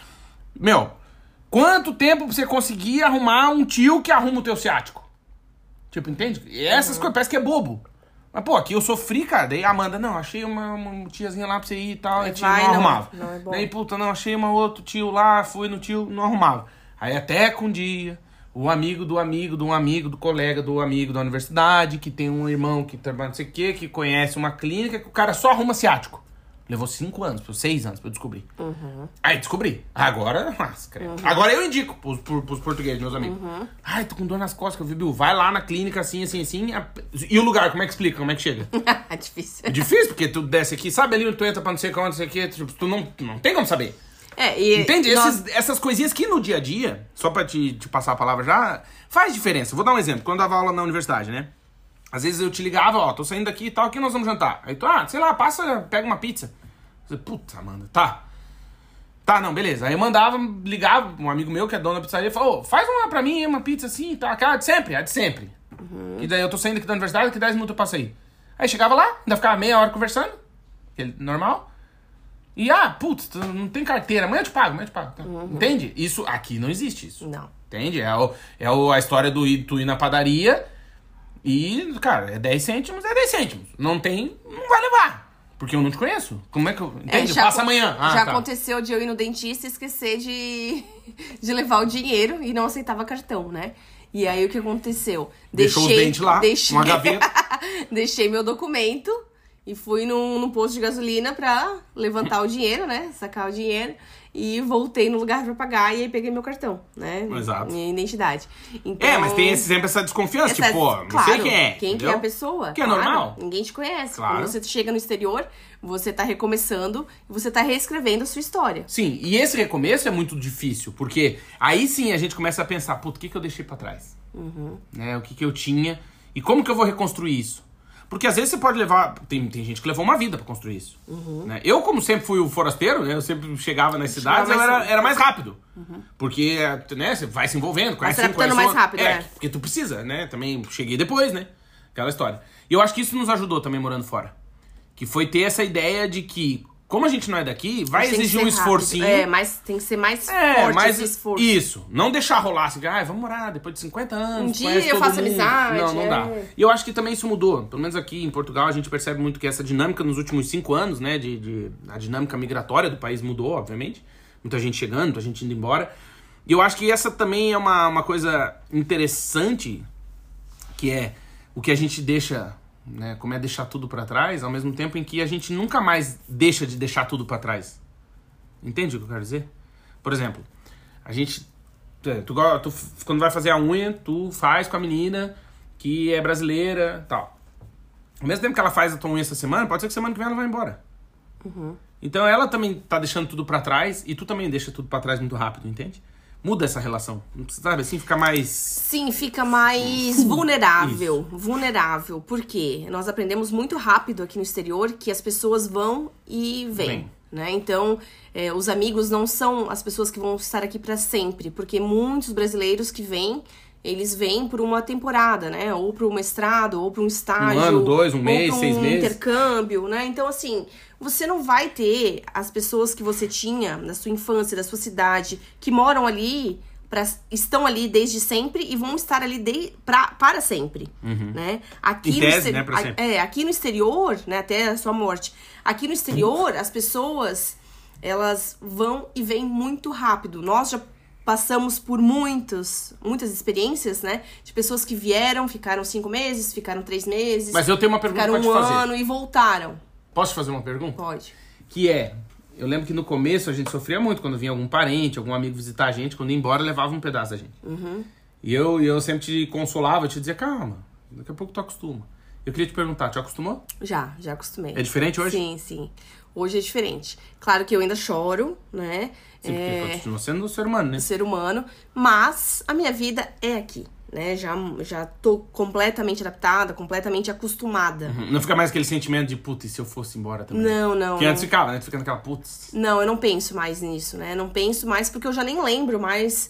Speaker 2: quanto tempo pra você conseguir arrumar um tio que arruma o teu ciático? Tipo, entende? E essas coisas, parece que é bobo. Mas, pô, aqui eu sofri, cara. Daí a Amanda, não, achei uma tiazinha lá pra você ir e tal. E a tia não arrumava.
Speaker 1: Não é bom.
Speaker 2: Daí, puta, não, achei outro tio lá, fui no tio, não arrumava. Aí até que um dia, o amigo do amigo, do amigo, do colega, do amigo da universidade, que tem um irmão que trabalha não sei o quê, que conhece uma clínica, que o cara só arruma ciático. Levou 5 anos, 6 anos pra eu descobrir. Aí descobri. Agora, agora eu indico pros portugueses, meus amigos. Ai, tô com dor nas costas, que eu vi, Bill. Vai lá na clínica, assim. E o lugar, como é que explica? Como é que chega?
Speaker 1: É difícil.
Speaker 2: É difícil, porque tu desce aqui, sabe ali onde tu entra pra não sei quando, não sei o quê. Tipo, tu não tem como saber. Entende? Essas coisinhas que no dia a dia, só pra te passar a palavra já, faz diferença. Vou dar um exemplo. Quando eu dava aula na universidade, né? Às vezes eu te ligava, tô saindo daqui e tal, aqui nós vamos jantar. Aí tu, sei lá, pega uma pizza. Você, puta, Amanda, tá. Tá, não, beleza. Aí eu mandava, ligava, um amigo meu que é dono da pizzaria, falou, faz uma pra mim, uma pizza assim, tá, aquela de sempre, a de sempre. Que daí eu tô saindo aqui da universidade, que 10 minutos eu passo aí. Aí chegava lá, ainda ficava meia hora conversando, normal. E, putz, tu não tem carteira, amanhã eu te pago. Tá. Entende? Isso, aqui não existe isso.
Speaker 1: Não.
Speaker 2: Entende? A história do tu ir na padaria e, cara, é 10 cêntimos, é 10 cêntimos. Não tem, não vai levar. Porque eu não te conheço. Como é que eu... Entende? Passa amanhã.
Speaker 1: Já aconteceu de eu ir no dentista e esquecer de levar o dinheiro e não aceitava cartão, né? E aí o que aconteceu?
Speaker 2: Deixou os dentes lá, uma gaveta.
Speaker 1: Deixei meu documento e fui num posto de gasolina pra levantar o dinheiro, né? Sacar o dinheiro. E voltei no lugar pra pagar e aí peguei meu cartão, né?
Speaker 2: Exato.
Speaker 1: Minha identidade. Então,
Speaker 2: mas tem sempre essa desconfiança, tipo, não
Speaker 1: claro,
Speaker 2: sei quem é.
Speaker 1: Quem
Speaker 2: entendeu?
Speaker 1: que é a pessoa.
Speaker 2: Que é
Speaker 1: claro,
Speaker 2: normal.
Speaker 1: Ninguém te conhece.
Speaker 2: Claro.
Speaker 1: Quando você chega no exterior, você tá recomeçando e você tá reescrevendo a sua história.
Speaker 2: Sim, e esse recomeço é muito difícil, porque aí sim a gente começa a pensar, puto, o que eu deixei pra trás? Né? O que eu tinha e como que eu vou reconstruir isso? Porque às vezes você pode levar... Tem gente que levou uma vida pra construir isso. Né? Eu, como sempre fui o forasteiro, né? Eu sempre chegava nas cidades, era mais rápido. Porque, né, você vai se envolvendo, conhece um, conhece
Speaker 1: mais
Speaker 2: outro.
Speaker 1: rápido, né?
Speaker 2: Porque tu precisa, né? Também cheguei depois, né? Aquela história. E eu acho que isso nos ajudou também morando fora. Que foi ter essa ideia de que, como a gente não é daqui, vai exigir um esforcinho.
Speaker 1: Mas tem que ser mais forte esse esforço.
Speaker 2: Isso. Não deixar rolar assim, vamos morar depois de 50 anos.
Speaker 1: Um dia eu faço amizade.
Speaker 2: Não dá. E eu acho que também isso mudou. Pelo menos aqui em Portugal a gente percebe muito que essa dinâmica nos últimos 5 anos, né? A dinâmica migratória do país mudou, obviamente. Muita gente chegando, muita gente indo embora. E eu acho que essa também é uma coisa interessante, que é o que a gente deixa... Né, como é deixar tudo pra trás, ao mesmo tempo em que a gente nunca mais deixa de deixar tudo pra trás. Entende o que eu quero dizer? Por exemplo, a gente... Tu, quando vai fazer a unha, tu faz com a menina que é brasileira e tal. Ao mesmo tempo que ela faz a tua unha essa semana, pode ser que semana que vem ela vai embora. Então ela também tá deixando tudo pra trás e tu também deixa tudo pra trás muito rápido, entende? Muda essa relação. Sabe assim, fica mais...
Speaker 1: Sim, fica mais vulnerável. Isso. Vulnerável. Por quê? Nós aprendemos muito rápido aqui no exterior que as pessoas vão e vêm. Né? Então, os amigos não são as pessoas que vão estar aqui para sempre. Porque muitos brasileiros que vêm, eles vêm por uma temporada, né? Ou para um mestrado, ou para um estágio.
Speaker 2: 1 ano, 2, 1 mês, 6 meses.
Speaker 1: Intercâmbio, né? Então, assim... Você não vai ter as pessoas que você tinha na sua infância, da sua cidade, que moram ali, estão ali desde sempre e vão estar ali para sempre, né? Aqui
Speaker 2: em tese, né, pra sempre.
Speaker 1: Aqui no exterior, né, até a sua morte. Aqui no exterior, as pessoas, elas vão e vêm muito rápido. Nós já passamos por muitas experiências, né? De pessoas que vieram, ficaram 5 meses, ficaram 3 meses.
Speaker 2: Mas eu tenho uma pergunta pra te fazer.
Speaker 1: Ficaram 1 ano e voltaram.
Speaker 2: Posso te fazer uma pergunta?
Speaker 1: Pode.
Speaker 2: Que eu lembro que no começo a gente sofria muito quando vinha algum parente, algum amigo visitar a gente, quando ia embora levava um pedaço da gente. E eu sempre te consolava, eu te dizia, calma, daqui a pouco tu acostuma. Eu queria te perguntar, tu acostumou?
Speaker 1: Já acostumei.
Speaker 2: É diferente hoje?
Speaker 1: Sim. Hoje é diferente. Claro que eu ainda choro, né?
Speaker 2: Sim, porque continua sendo um ser humano, né?
Speaker 1: Ser humano, mas a minha vida é aqui. Né? Já tô completamente adaptada, completamente acostumada.
Speaker 2: Não fica mais aquele sentimento de, putz, e se eu fosse embora também?
Speaker 1: Não.
Speaker 2: Porque antes ficava, né? Tu fica naquela, putz.
Speaker 1: Não, eu não penso mais nisso, né? Não penso mais porque eu já nem lembro mais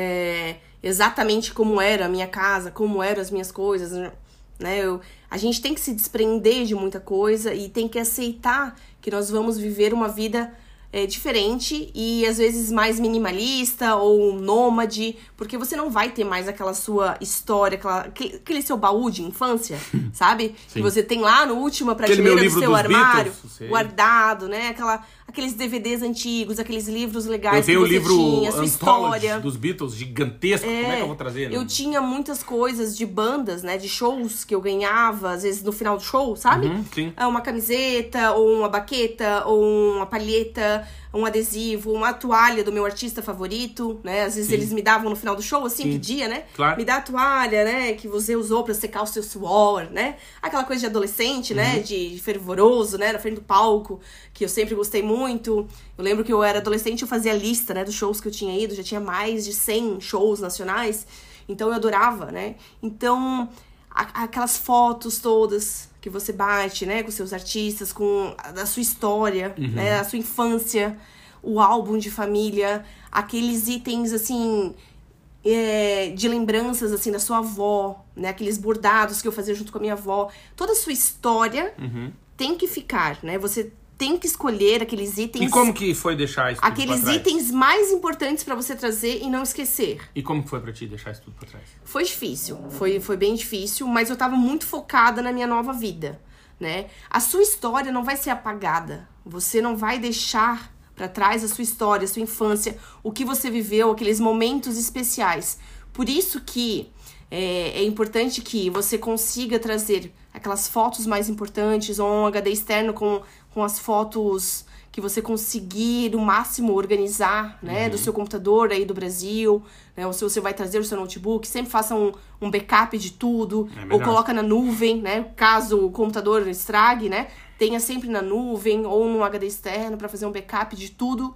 Speaker 1: exatamente como era a minha casa, como eram as minhas coisas, né? A gente tem que se desprender de muita coisa e tem que aceitar que nós vamos viver uma vida diferente e às vezes mais minimalista ou nômade, porque você não vai ter mais aquela sua história, aquele seu baú de infância, sabe? Que você tem lá no última prateleira do seu armário, guardado, né? Aqueles DVDs antigos, aqueles livros legais que você tinha, a sua história. Eu tenho o livro Anthology
Speaker 2: dos Beatles, gigantesco, como é que eu vou trazer?
Speaker 1: Eu tinha muitas coisas de bandas, né, de shows que eu ganhava, às vezes no final do show, sabe?
Speaker 2: Sim.
Speaker 1: Uma camiseta, ou uma baqueta, ou uma palheta, um adesivo, uma toalha do meu artista favorito, né? Às vezes eles me davam no final do show, assim, pedia, né?
Speaker 2: Claro.
Speaker 1: Me dá a toalha, né, que você usou pra secar o seu suor, né? Aquela coisa de adolescente, né, de fervoroso, né, na frente do palco, que eu sempre gostei muito. Eu lembro que eu era adolescente, eu fazia lista, né, dos shows que eu tinha ido, já tinha mais de 100 shows nacionais, então eu adorava, né? Então, aquelas fotos todas que você bate, né, com seus artistas, com a sua história, né, a sua infância, o álbum de família, aqueles itens, assim, de lembranças, assim, da sua avó, né? Aqueles bordados que eu fazia junto com a minha avó. Toda a sua história tem que ficar, né? Você tem que escolher aqueles itens...
Speaker 2: E como que foi deixar isso tudo pra
Speaker 1: Aqueles
Speaker 2: trás?
Speaker 1: itens mais importantes pra você trazer e não esquecer.
Speaker 2: E como que foi pra ti deixar isso tudo pra trás?
Speaker 1: Foi difícil, foi bem difícil, mas eu tava muito focada na minha nova vida, né? A sua história não vai ser apagada. Você não vai deixar pra trás a sua história, a sua infância, o que você viveu, aqueles momentos especiais. Por isso que é importante que você consiga trazer aquelas fotos mais importantes ou um HD externo com as fotos que você conseguir o máximo organizar, né, do seu computador aí do Brasil, né, ou se você vai trazer o seu notebook, sempre faça um backup de tudo, ou coloca na nuvem, né, caso o computador estrague, né, tenha sempre na nuvem ou no HD externo para fazer um backup de tudo.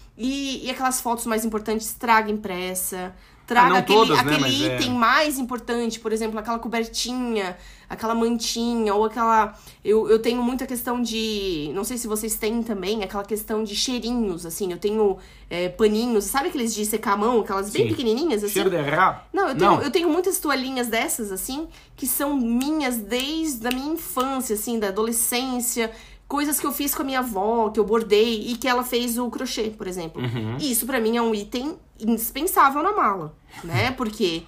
Speaker 1: E aquelas fotos mais importantes, traga impressa. Traga aquele item mais importante, por exemplo, aquela cobertinha, aquela mantinha, ou aquela... Eu tenho muita questão de... Não sei se vocês têm também, aquela questão de cheirinhos, assim. Eu tenho paninhos, sabe aqueles de secar a mão? Aquelas bem pequenininhas, assim?
Speaker 2: Cheiro de rabo?
Speaker 1: Não, eu tenho muitas toalhinhas dessas, assim, que são minhas desde a minha infância, assim, da adolescência... Coisas que eu fiz com a minha avó, que eu bordei e que ela fez o crochê, por exemplo. E isso pra mim é um item indispensável na mala, né? Porque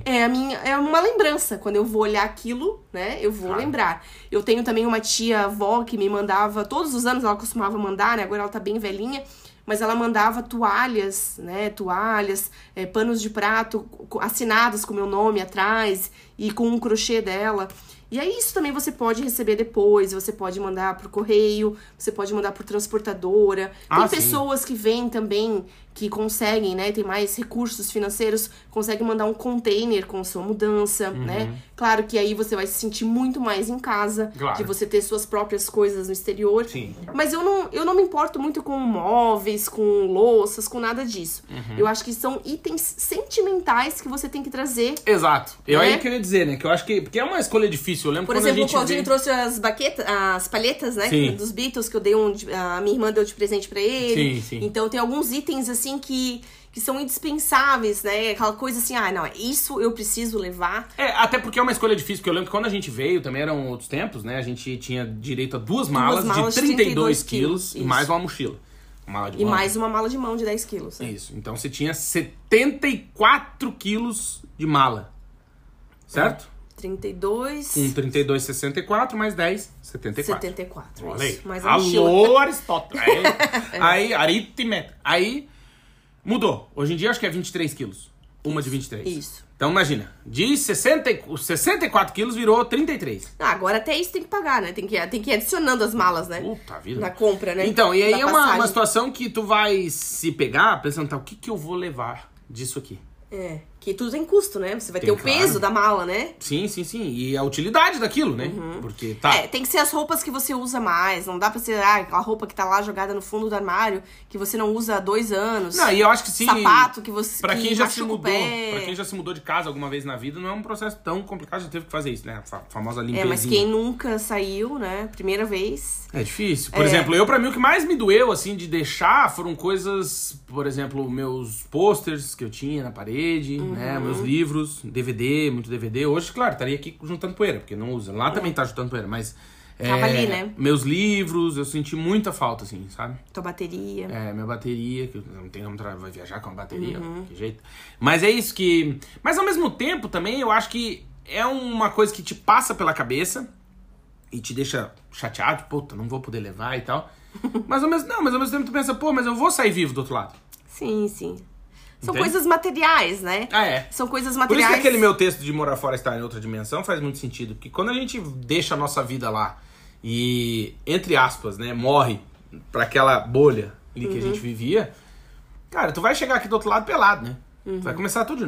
Speaker 1: é uma lembrança. Quando eu vou olhar aquilo, né? Eu vou lembrar. Eu tenho também uma tia-avó que me mandava, todos os anos ela costumava mandar, né? Agora ela tá bem velhinha. Mas ela mandava toalhas, né? Toalhas, panos de prato assinados com o meu nome atrás e com um crochê dela. E aí isso também você pode receber depois, você pode mandar pro correio, você pode mandar por transportadora. Tem pessoas que vêm também, que conseguem, né, tem mais recursos financeiros, conseguem mandar um container com sua mudança, né? Claro que aí você vai se sentir muito mais em casa, de você ter suas próprias coisas no exterior.
Speaker 2: Sim.
Speaker 1: Mas eu não me importo muito com móveis, com louças, com nada disso. Eu acho que são itens sentimentais que você tem que trazer.
Speaker 2: Exato. Eu
Speaker 1: Né?
Speaker 2: aí queria dizer, né, que eu acho que... Porque é uma escolha difícil. Eu lembro
Speaker 1: Por
Speaker 2: quando
Speaker 1: exemplo,
Speaker 2: a
Speaker 1: o
Speaker 2: gente
Speaker 1: Claudinho trouxe as palhetas, né?
Speaker 2: Sim.
Speaker 1: Dos Beatles, que eu dei a minha irmã deu de presente pra ele.
Speaker 2: Sim.
Speaker 1: Então tem alguns itens, assim, que são indispensáveis, né? Aquela coisa assim, não, isso eu preciso levar.
Speaker 2: Até porque é uma escolha difícil, porque eu lembro que quando a gente veio, também eram outros tempos, né? A gente tinha direito a duas malas de 32 quilos e mais uma mochila. Mala de
Speaker 1: E
Speaker 2: mão.
Speaker 1: mais uma mala de mão de 10 quilos. Né?
Speaker 2: Isso. Então você tinha 74 quilos de mala. Certo?
Speaker 1: 32...
Speaker 2: Com 32, 64, mais 10, 74.
Speaker 1: 74.
Speaker 2: Olha aí.
Speaker 1: Isso. Mais a mochila.
Speaker 2: Alô, Aristóteles. Aí, aritmética. Aí, mudou. Hoje em dia, acho que é 23 quilos. Uma de 23.
Speaker 1: Isso.
Speaker 2: Então, imagina. De 64 quilos virou 33.
Speaker 1: Agora até isso tem que pagar, né? Tem que ir adicionando as malas, né?
Speaker 2: Puta vida.
Speaker 1: Na compra, né?
Speaker 2: Então, e aí
Speaker 1: Da
Speaker 2: é uma
Speaker 1: passagem.
Speaker 2: situação que tu vai se pegar pensando, tá, o que eu vou levar disso aqui?
Speaker 1: Que tudo tem custo, né? Você vai
Speaker 2: Tem,
Speaker 1: ter o peso
Speaker 2: claro.
Speaker 1: da mala, né?
Speaker 2: Sim. E a utilidade daquilo, né? Porque, tá...
Speaker 1: Tem que ser as roupas que você usa mais. Não dá pra ser aquela roupa que tá lá jogada no fundo do armário, que você não usa há 2 anos.
Speaker 2: Não, e eu acho que sim.
Speaker 1: Sapato que você
Speaker 2: Pra quem já se
Speaker 1: machuca o
Speaker 2: mudou,
Speaker 1: pé.
Speaker 2: pra quem já se mudou de casa alguma vez na vida, não é um processo tão complicado, já teve que fazer isso, né? A famosa limpezinha.
Speaker 1: Mas quem nunca saiu, né? Primeira vez.
Speaker 2: É difícil. Por exemplo, pra mim o que mais me doeu, assim, de deixar foram coisas, por exemplo, meus posters que eu tinha na parede, né? Meus livros, DVD, muito DVD. Hoje, claro, estaria aqui juntando poeira, porque não usa. Lá também tá juntando poeira, mas...
Speaker 1: Tava ali, né?
Speaker 2: Meus livros, eu senti muita falta, assim, sabe?
Speaker 1: Tua bateria.
Speaker 2: Minha bateria, que eu não tenho como vai viajar com a bateria, que jeito. Mas é isso que... Mas ao mesmo tempo também, eu acho que é uma coisa que te passa pela cabeça e te deixa chateado, puta, não vou poder levar e tal. Mas ao mesmo tempo tu pensa, mas eu vou sair vivo do outro lado.
Speaker 1: Sim. São
Speaker 2: Entende?
Speaker 1: coisas materiais, né? São coisas
Speaker 2: Por
Speaker 1: materiais.
Speaker 2: isso que aquele meu texto de Morar Fora Estar em Outra Dimensão faz muito sentido. Porque quando a gente deixa a nossa vida lá e, entre aspas, né, morre pra aquela bolha ali que a gente vivia, cara, tu vai chegar aqui do outro lado pelado, né? Tu vai começar tudo de novo.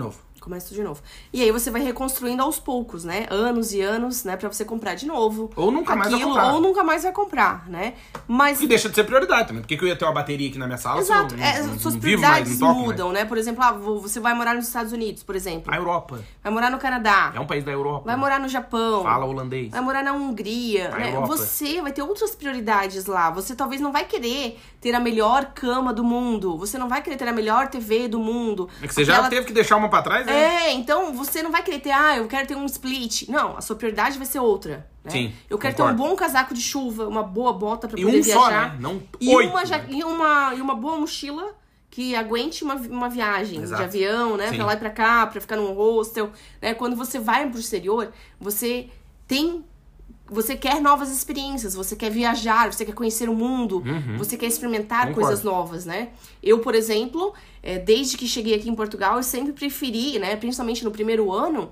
Speaker 1: Começa tudo de novo. E aí você vai reconstruindo aos poucos, né? Anos e anos, né? Pra você comprar de novo.
Speaker 2: Ou nunca mais vai comprar.
Speaker 1: Ou nunca mais vai comprar, né? Mas...
Speaker 2: E deixa de ser prioridade também. Por que eu ia ter uma bateria aqui na minha sala?
Speaker 1: Exato.
Speaker 2: Se eu não
Speaker 1: Suas
Speaker 2: vivo mais,
Speaker 1: prioridades
Speaker 2: não toco
Speaker 1: mudam, né? Por exemplo, você vai morar nos Estados Unidos, por exemplo.
Speaker 2: A Europa.
Speaker 1: Vai morar no Canadá.
Speaker 2: É um país da Europa.
Speaker 1: Vai morar no Japão.
Speaker 2: Fala holandês.
Speaker 1: Vai morar na Hungria,
Speaker 2: Na
Speaker 1: né?
Speaker 2: Europa.
Speaker 1: Você vai ter outras prioridades lá. Você talvez não vai querer ter a melhor cama do mundo. Você não vai querer ter a melhor TV do mundo.
Speaker 2: É que você já teve que deixar uma pra trás, né?
Speaker 1: Então você não vai querer ter, eu quero ter um split. Não, a sua prioridade vai ser outra. Né?
Speaker 2: Sim,
Speaker 1: eu quero
Speaker 2: concordo.
Speaker 1: ter um bom casaco de chuva, uma boa bota pra
Speaker 2: E
Speaker 1: poder
Speaker 2: um
Speaker 1: viajar.
Speaker 2: só, né? Não
Speaker 1: e
Speaker 2: 8.
Speaker 1: E uma boa mochila que aguente uma viagem
Speaker 2: Exato.
Speaker 1: de avião, né?
Speaker 2: Sim.
Speaker 1: Pra lá e pra cá, pra ficar num hostel. Né? Quando você vai pro exterior, você quer novas experiências, você quer viajar, você quer conhecer o mundo, você quer experimentar
Speaker 2: Concordo.
Speaker 1: coisas novas, né? Eu, por exemplo, desde que cheguei aqui em Portugal, eu sempre preferi, né, principalmente no primeiro ano,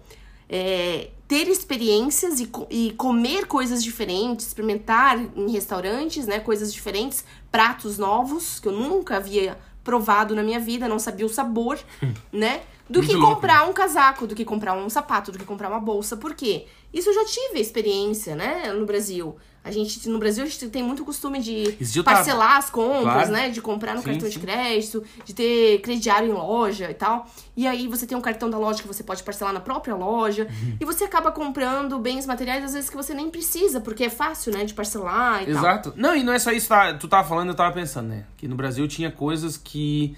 Speaker 1: ter experiências e comer coisas diferentes, experimentar em restaurantes, né, coisas diferentes, pratos novos, que eu nunca havia provado na minha vida, não sabia o sabor, né? Do
Speaker 2: Muito
Speaker 1: que
Speaker 2: louco,
Speaker 1: comprar um casaco, do que comprar um sapato, do que comprar uma bolsa. Por quê? Isso eu já tive a experiência, né, no Brasil. No Brasil, a gente tem muito costume de parcelar as compras,
Speaker 2: Claro.
Speaker 1: né? De comprar no
Speaker 2: Sim,
Speaker 1: cartão
Speaker 2: sim.
Speaker 1: de crédito, de ter crediário em loja e tal. E aí você tem um cartão da loja que você pode parcelar na própria loja. E você acaba comprando bens materiais, às vezes, que você nem precisa, porque é fácil, né? De parcelar e tal.
Speaker 2: Exato. Não, e não é só isso, tu tava falando, eu tava pensando, né? Que no Brasil tinha coisas que...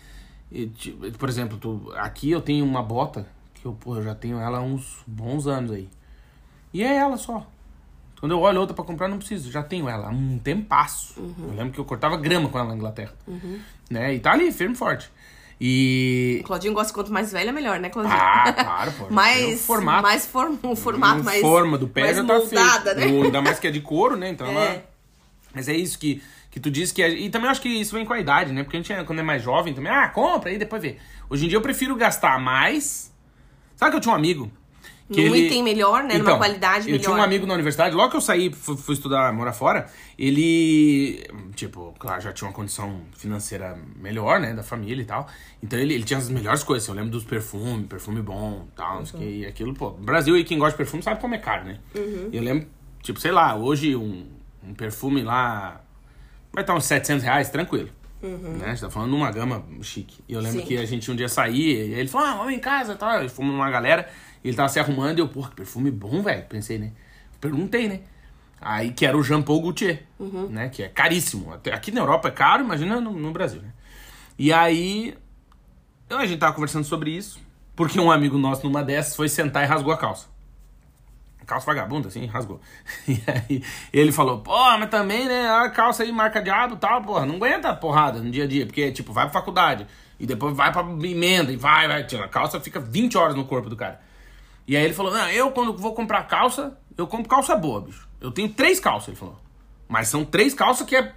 Speaker 2: Por exemplo, aqui eu tenho uma bota que eu já tenho ela há uns bons anos aí. E é ela só. Quando eu olho outra pra comprar, não preciso. Já tenho ela há um tempasso. Eu lembro que eu cortava grama com ela na Inglaterra. Né? E tá ali, firme e forte. E...
Speaker 1: O Claudinho gosta quanto mais velha, melhor, né, Claudinho?
Speaker 2: Claro, pô.
Speaker 1: Mais
Speaker 2: formato.
Speaker 1: um formato mais
Speaker 2: forma do pé
Speaker 1: mais
Speaker 2: já tá
Speaker 1: moldada,
Speaker 2: feito.
Speaker 1: né?
Speaker 2: Ainda mais que é de couro, né? Então Mas é isso que tu disse que... E também eu acho que isso vem com a idade, né? Porque a gente, quando é mais jovem, também... compra aí, depois vê. Hoje em dia eu prefiro gastar mais... Sabe que eu tinha um amigo...
Speaker 1: Num item melhor, né? Numa qualidade melhor.
Speaker 2: Eu tinha um amigo na universidade, logo que eu saí, fui estudar, morar fora, ele, claro, já tinha uma condição financeira melhor, né, da família e tal. Então ele tinha as melhores coisas, eu lembro dos perfume bom e tal, não sei o que, e aquilo, pô. No Brasil, aí quem gosta de perfume sabe como é caro, né? Eu lembro, sei lá, hoje um perfume lá vai estar uns R$700, tranquilo. Né? A gente tá falando de uma gama chique. E eu lembro que a gente um dia saía, e aí ele falou, vamos em casa e tal. Fomos numa galera, e ele tava se arrumando, e eu, que perfume bom, velho. Pensei, né? Perguntei, né? Aí, que era o Jean Paul Gaultier, né? Que é caríssimo. Aqui na Europa é caro, imagina no Brasil, né? E aí, a gente tava conversando sobre isso, porque um amigo nosso, numa dessas, foi sentar e rasgou a calça. Calça vagabunda, assim, rasgou. E aí ele falou, mas também, né, a calça aí marca diabo e tal, não aguenta a porrada no dia a dia, porque, vai pra faculdade, e depois vai pra emenda, e vai, a calça fica 20 horas no corpo do cara. E aí ele falou, eu quando vou comprar calça, eu compro calça boa, bicho. Eu tenho 3 calças, ele falou. Mas são 3 calças que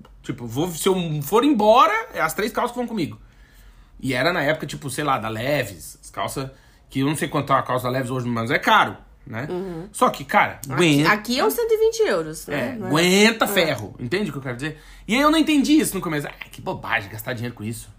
Speaker 2: se eu for embora, é as 3 calças que vão comigo. E era na época, sei lá, da Levi's, as calças, que eu não sei quanto tá a calça da Levi's hoje, mas é caro. Né? Só que, cara, aguenta...
Speaker 1: Aqui é uns 120 euros, né?
Speaker 2: Aguenta ferro. Entende o que eu quero dizer? E aí eu não entendi isso no começo. Que bobagem gastar dinheiro com isso.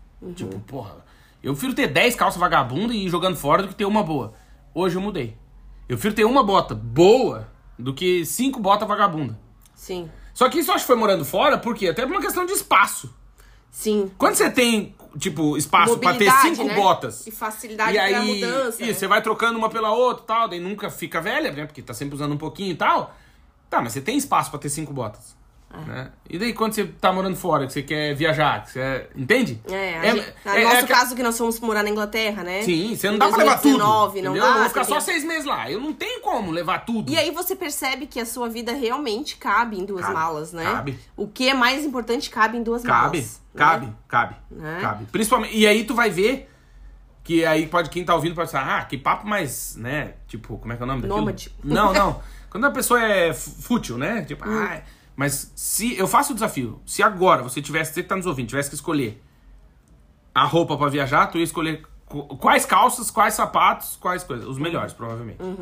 Speaker 2: Eu prefiro ter 10 calças vagabundas e ir jogando fora do que ter uma boa. Hoje eu mudei. Eu prefiro ter uma bota boa do que 5 botas vagabundas.
Speaker 1: Sim.
Speaker 2: Só que isso eu acho que foi morando fora, porque até por uma questão de espaço.
Speaker 1: Sim.
Speaker 2: Quando você tem, espaço pra ter 5
Speaker 1: né?
Speaker 2: botas.
Speaker 1: E facilidade
Speaker 2: E aí,
Speaker 1: pra mudança.
Speaker 2: Você vai trocando uma pela outra e tal, daí nunca fica velha, né? Porque tá sempre usando um pouquinho e tal. Tá, mas você tem espaço pra ter 5 botas. Né? E daí quando você tá morando fora, que você quer viajar, que você... Entende?
Speaker 1: No nosso caso, que nós fomos morar na Inglaterra, né?
Speaker 2: Sim, você não dá pra levar tudo.
Speaker 1: Não
Speaker 2: entendeu?
Speaker 1: dá.
Speaker 2: Eu vou ficar só 6 meses lá. Eu não tenho como levar tudo.
Speaker 1: E aí você percebe que a sua vida realmente cabe em 2 malas, né?
Speaker 2: Cabe.
Speaker 1: O que é mais importante cabe em 2 malas.
Speaker 2: Cabe. Principalmente. E aí tu vai ver que aí quem tá ouvindo pode pensar, que papo mais, né? Como é que é o nome daquilo?
Speaker 1: Nômade.
Speaker 2: Não. Quando a pessoa é fútil, né? Mas se eu faço o desafio, se agora você que tá nos ouvindo, tivesse que escolher a roupa pra viajar, tu ia escolher quais calças, quais sapatos, quais coisas. Os melhores, provavelmente.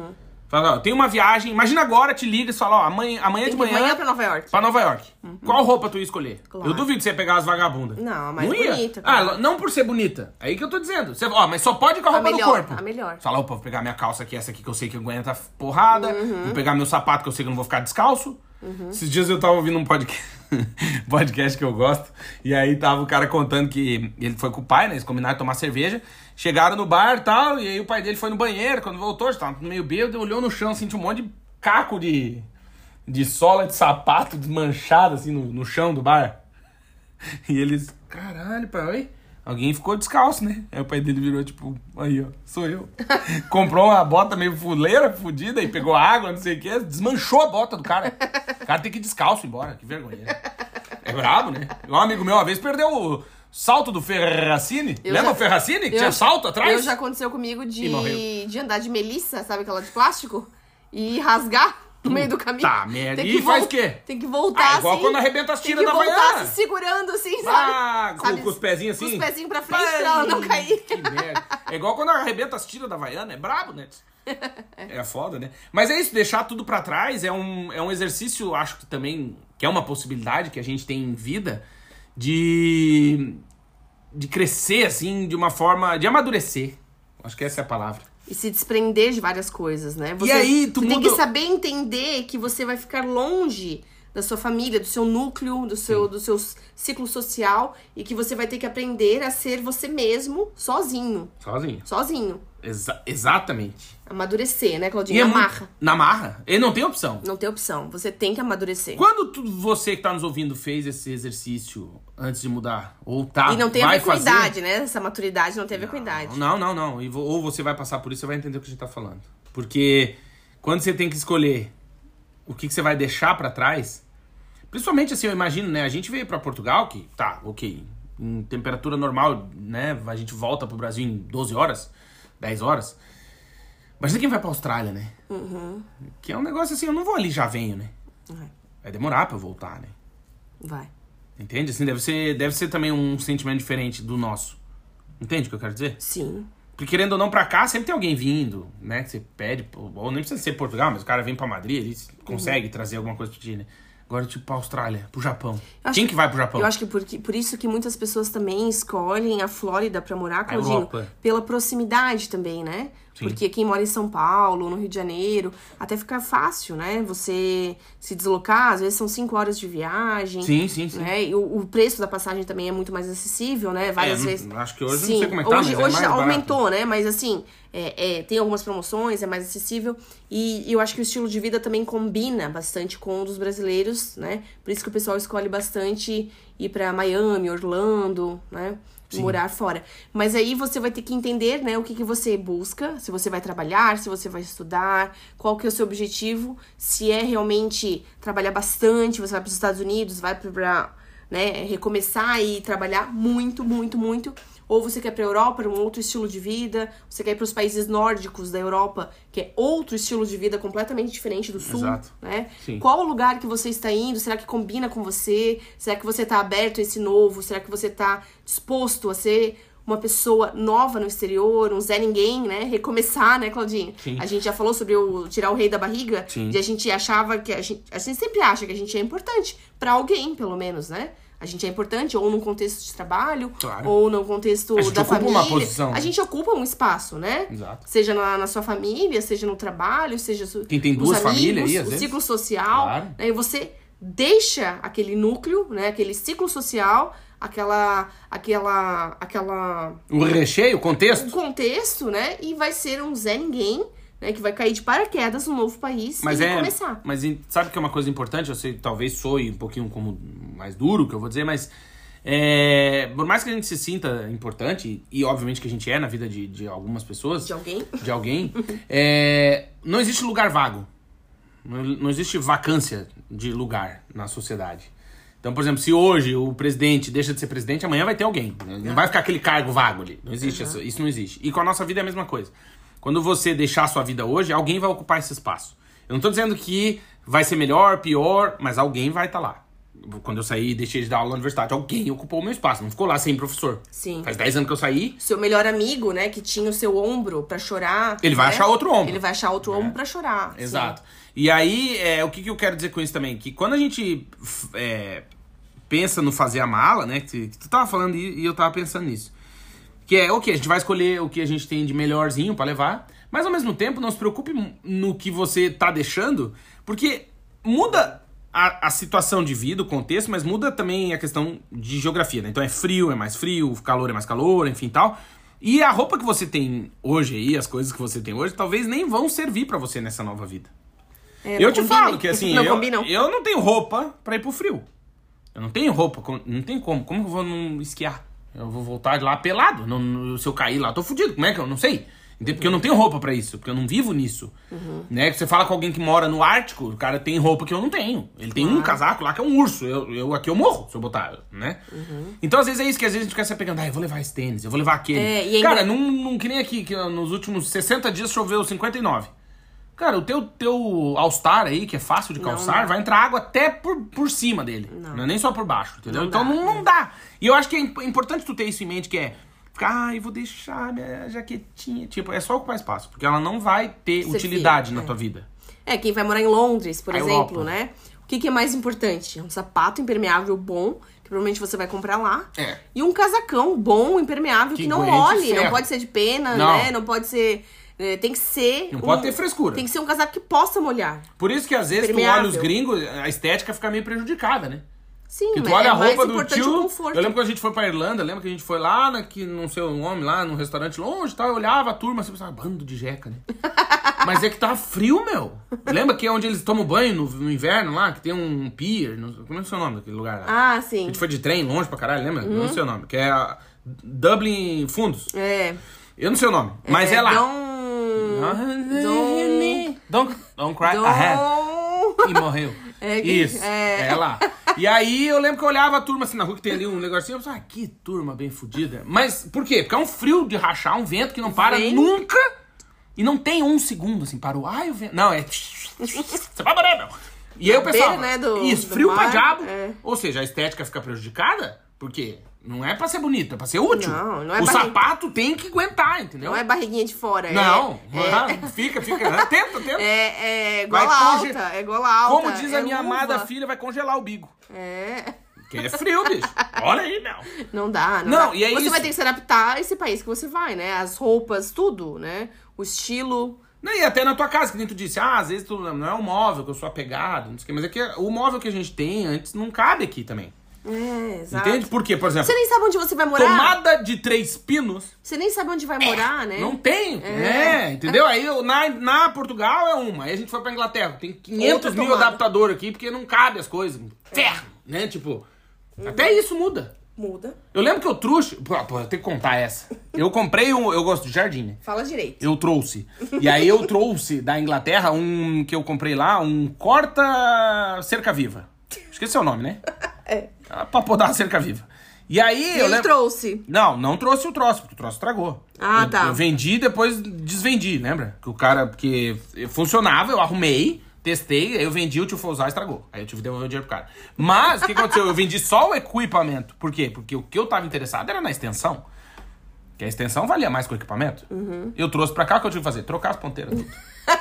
Speaker 2: Fala, ó, tem uma viagem, imagina agora, te liga e fala, ó, amanhã de manhã...
Speaker 1: pra Nova York.
Speaker 2: Pra Nova York. Qual roupa tu ia escolher?
Speaker 1: Claro.
Speaker 2: Eu duvido que você ia pegar as vagabundas.
Speaker 1: Não, a mais
Speaker 2: ia.
Speaker 1: bonita, cara.
Speaker 2: Não por ser bonita. É aí que eu tô dizendo. Você, ó, mas só pode ir com a roupa do corpo.
Speaker 1: A melhor.
Speaker 2: Fala, opa, vou pegar minha calça aqui, essa aqui que eu sei que aguenta porrada. Vou pegar meu sapato que eu sei que eu não vou ficar descalço. Esses dias eu tava ouvindo um podcast que eu gosto. E aí tava o cara contando que ele foi com o pai, né? Eles combinaram de tomar cerveja. Chegaram no bar e tal. E aí o pai dele foi no banheiro. Quando voltou, já tava meio bêbado. Olhou no chão, sentiu um monte de caco de sola de sapato desmanchado assim no chão do bar. E eles, caralho, pai, oi? Alguém ficou descalço, né? Aí o pai dele virou, tipo, aí, ó, sou eu. Comprou uma bota meio fuleira, fudida, e pegou água, não sei o que, desmanchou a bota do cara. O cara tem que ir descalço embora, que vergonha. É brabo, né? Um amigo meu uma vez perdeu o salto do Ferracini. Lembra o Ferracini? Que tinha salto atrás?
Speaker 1: Já aconteceu comigo
Speaker 2: E
Speaker 1: de andar de melissa, sabe aquela de plástico? E rasgar no meio do caminho.
Speaker 2: Tá, merda. E faz o quê?
Speaker 1: Tem que voltar
Speaker 2: igual
Speaker 1: assim.
Speaker 2: quando arrebenta as tiras da
Speaker 1: Tem que
Speaker 2: Havaiana.
Speaker 1: voltar se segurando assim, sabe?
Speaker 2: Sabe? Com os pezinhos assim?
Speaker 1: Com os pezinhos pra frente pra ela não cair.
Speaker 2: Que merda. É igual quando arrebenta as tiras da Havaiana. É brabo, né? É foda, né? Mas é isso, deixar tudo pra trás é um exercício, acho que também, que é uma possibilidade que a gente tem em vida de crescer, assim, de uma forma, de amadurecer. Acho que essa é a palavra.
Speaker 1: E se desprender de várias coisas, né?
Speaker 2: E aí, tu
Speaker 1: tem que saber entender que você vai ficar longe da sua família, do seu núcleo, do seu ciclo social, e que você vai ter que aprender a ser você mesmo sozinho. Sozinho.
Speaker 2: Exatamente.
Speaker 1: Amadurecer, né, Claudinha? Na marra.
Speaker 2: Na marra. E não tem opção.
Speaker 1: Não tem opção. Você tem que amadurecer.
Speaker 2: Quando você que tá nos ouvindo fez esse exercício antes de mudar, ou tá,
Speaker 1: e não tem a ver com
Speaker 2: fazer...
Speaker 1: idade, né? Essa maturidade não tem a ver com idade.
Speaker 2: Não. Ou você vai passar por isso, você vai entender o que a gente tá falando. Porque quando você tem que escolher o que você vai deixar pra trás, principalmente assim, eu imagino, né? A gente veio pra Portugal, que tá, ok, em temperatura normal, né? A gente volta pro Brasil em 12 horas, 10 horas. Imagina quem vai pra Austrália, né? Que é um negócio assim, eu não vou ali já venho, né? Vai demorar pra eu voltar, né?
Speaker 1: Vai.
Speaker 2: Entende? Assim, deve ser também um sentimento diferente do nosso. Entende o que eu quero dizer?
Speaker 1: Sim.
Speaker 2: Porque querendo ou não, pra cá, sempre tem alguém vindo, né? Que você pede, ou nem precisa ser Portugal, mas o cara vem pra Madrid, ele consegue trazer alguma coisa pra ti, né? Agora, tipo, pra Austrália, pro Japão. Quem que vai pro Japão?
Speaker 1: Eu acho que por isso que muitas pessoas também escolhem a Flórida pra morar, Claudinho, pela proximidade também, né? Sim. Porque quem mora em São Paulo, no Rio de Janeiro, até fica fácil, né? Você se deslocar, às vezes são 5 horas de viagem.
Speaker 2: Sim.
Speaker 1: Né? E o preço da passagem também é muito mais acessível, né? Várias vezes.
Speaker 2: Acho que hoje não sei como é que tá,
Speaker 1: hoje
Speaker 2: mas é mais
Speaker 1: aumentou,
Speaker 2: barato.
Speaker 1: né? Mas assim, tem algumas promoções, é mais acessível. E eu acho que o estilo de vida também combina bastante com o dos brasileiros, né? Por isso que o pessoal escolhe bastante ir pra Miami, Orlando, né?
Speaker 2: Sim.
Speaker 1: Morar fora. Mas aí você vai ter que entender, né, o que você busca, se você vai trabalhar, se você vai estudar, qual que é o seu objetivo, se é realmente trabalhar bastante, você vai para os Estados Unidos, vai para, né, recomeçar e trabalhar muito, ou você quer ir para a Europa, um outro estilo de vida, você quer ir para os países nórdicos da Europa, que é outro estilo de vida completamente diferente do sul.
Speaker 2: Exato.
Speaker 1: Né?
Speaker 2: Sim.
Speaker 1: Qual o lugar que você está indo? Será que combina com você? Será que você está aberto a esse novo? Será que você está disposto a ser uma pessoa nova no exterior, um Zé Ninguém, né? Recomeçar, né, Claudinho?
Speaker 2: Sim.
Speaker 1: A gente já falou sobre tirar o rei da barriga,
Speaker 2: Sim.
Speaker 1: de a gente achava que a gente sempre acha que a gente é importante para alguém, pelo menos, né? A gente é importante ou num contexto de trabalho,
Speaker 2: claro.
Speaker 1: ou no contexto da família.
Speaker 2: Uma posição.
Speaker 1: A gente ocupa um espaço, né?
Speaker 2: Exato.
Speaker 1: Seja na sua família, seja no trabalho, seja
Speaker 2: quem tem duas famílias aí, às
Speaker 1: o
Speaker 2: vezes.
Speaker 1: ciclo social.
Speaker 2: Claro.
Speaker 1: Né? E você deixa aquele núcleo, né? Aquele ciclo social, aquela
Speaker 2: o recheio, o contexto.
Speaker 1: O contexto, né? E vai ser um Zé Ninguém, né, que vai cair de paraquedas num novo país e começar.
Speaker 2: Mas sabe que é uma coisa importante? Eu sei, talvez soe um pouquinho como mais duro que eu vou dizer, mas por mais que a gente se sinta importante, e obviamente que a gente é na vida de algumas pessoas...
Speaker 1: De alguém.
Speaker 2: Não existe lugar vago. Não existe vacância de lugar na sociedade. Então, por exemplo, se hoje o presidente deixa de ser presidente, amanhã vai ter alguém. Não vai ficar aquele cargo vago ali. Não existe isso não existe. E com a nossa vida é a mesma coisa. Quando você deixar a sua vida hoje, alguém vai ocupar esse espaço. Eu não tô dizendo que vai ser melhor, pior, mas alguém vai estar lá. Quando eu saí e deixei de dar aula na universidade, alguém ocupou o meu espaço. Não ficou lá sem professor.
Speaker 1: Sim.
Speaker 2: Faz 10 anos que eu saí.
Speaker 1: Seu melhor amigo, né, que tinha o seu ombro pra chorar.
Speaker 2: Ele vai
Speaker 1: né?
Speaker 2: achar outro ombro.
Speaker 1: Ele vai achar outro ombro pra chorar.
Speaker 2: Exato. E aí, o que eu quero dizer com isso também? Que quando a gente pensa no fazer a mala, né? Que tu tava falando e eu tava pensando nisso. Que é, ok, a gente vai escolher o que a gente tem de melhorzinho pra levar, mas ao mesmo tempo não se preocupe no que você tá deixando, porque muda a situação de vida, o contexto, mas muda também a questão de geografia, né? Então é frio, é mais frio, calor é mais calor, enfim tal. E a roupa que você tem hoje aí, as coisas que você tem hoje, talvez nem vão servir pra você nessa nova vida. Eu te falo que assim, eu não tenho roupa pra ir pro frio. Eu não tenho roupa, não tem como. Como que eu vou não esquiar? Eu vou voltar de lá pelado. Se eu cair lá, eu tô fudido. Como é que eu não sei? Porque eu não tenho roupa pra isso, porque eu não vivo nisso. Né? Você fala com alguém que mora no Ártico, o cara tem roupa que eu não tenho. Ele tem um casaco lá que é um urso. Aqui eu morro se eu botar, né? Então, às vezes é isso que às vezes a gente fica se apegando. Eu vou levar esse tênis, eu vou levar aquele. Cara, não que nem aqui, que nos últimos 60 dias choveu 59. Cara, o teu All-Star aí, que é fácil de calçar, vai entrar água até por cima dele. Não é nem só por baixo, entendeu? Então não dá. E eu acho que é importante tu ter isso em mente, que é... eu vou deixar minha jaquetinha. Tipo, é só ocupar espaço. Porque ela não vai ter utilidade na tua vida.
Speaker 1: Quem vai morar em Londres, por exemplo,
Speaker 2: Europa.
Speaker 1: né? O que é mais importante? Um sapato impermeável bom, que provavelmente você vai comprar lá. E um casacão bom, impermeável, que não molhe. Não pode ser de pena, né? Não pode ser... Tem que ser...
Speaker 2: Não pode ter frescura.
Speaker 1: Tem que ser um casaco que possa molhar.
Speaker 2: Por isso que às vezes tu olha os gringos, a estética fica meio prejudicada, né?
Speaker 1: Sim,
Speaker 2: que tu olha a roupa do
Speaker 1: o
Speaker 2: tio.
Speaker 1: conforto.
Speaker 2: Eu lembro quando a gente foi pra Irlanda, lembra que a gente foi lá, não sei o nome, lá num restaurante longe e tal, eu olhava a turma, assim, pensava, bando de jeca, né? Mas é que tá frio, meu. Lembra que é onde eles tomam banho no inverno lá, que tem um pier, como é o seu nome daquele lugar lá?
Speaker 1: Ah, sim.
Speaker 2: A gente foi de trem longe pra caralho, lembra? Não sei o nome, que é a Dublin Fundos. Eu não sei o nome, mas é lá. Don't cry ahead. E morreu. Isso, é lá. E aí eu lembro que eu olhava a turma assim na rua, que tem ali um negocinho, eu pensava, que turma bem fodida. Mas por quê? Porque é um frio de rachar, um vento que não para nunca. E não tem um segundo assim, parou. O vento. Não, você vai parar, meu. E aí eu pensava,
Speaker 1: né,
Speaker 2: isso, frio pra diabo. Ou seja, a estética fica prejudicada, porque não é pra ser bonito, é pra ser útil.
Speaker 1: Não é
Speaker 2: o sapato tem que aguentar, entendeu?
Speaker 1: Não é barriguinha de fora.
Speaker 2: Não, fica. Tenta.
Speaker 1: É gola alta, é gola alta.
Speaker 2: Como diz a minha amada filha, vai congelar o bico. Que é frio, bicho. Olha aí, meu.
Speaker 1: Não dá.
Speaker 2: E é
Speaker 1: você
Speaker 2: isso.
Speaker 1: vai ter que se adaptar a esse país que você vai, né? As roupas, tudo, né? O estilo...
Speaker 2: E até na tua casa, que nem tu disse, às vezes tu não é um móvel que eu sou apegado, não sei o que, mas é que o móvel que a gente tem antes não cabe aqui também.
Speaker 1: Exato.
Speaker 2: Entende? Por quê? Por exemplo...
Speaker 1: Você nem sabe onde você vai morar.
Speaker 2: Tomada de 3 pinos...
Speaker 1: Você nem sabe onde vai morar, né?
Speaker 2: Não tem. Entendeu? Aí na Portugal é uma. Aí a gente foi pra Inglaterra. Tem 500 mil adaptadores aqui, porque não cabe as coisas. Ferro, né? Tipo... Até isso muda. Eu lembro que eu trouxe... Pô, eu tenho que contar essa. Eu comprei eu gosto de jardim, né?
Speaker 1: Fala direito.
Speaker 2: Eu trouxe. E aí eu trouxe da Inglaterra que eu comprei lá, um corta-cerca-viva. Esqueci o nome, né? Pra podar a cerca-viva. E aí
Speaker 1: Ele trouxe.
Speaker 2: Não trouxe o troço, porque o troço estragou.
Speaker 1: Tá.
Speaker 2: Eu vendi e depois desvendi, lembra? Que o cara... Porque funcionava, eu arrumei... Testei, aí eu vendi, o tio foi usar e estragou. Aí eu tive que devolver o dinheiro pro cara. Mas, o que aconteceu? Eu vendi só o equipamento. Por quê? Porque o que eu tava interessado era na extensão. Que a extensão valia mais que o equipamento. Eu trouxe pra cá, o que eu tive que fazer? Trocar as ponteiras tudo.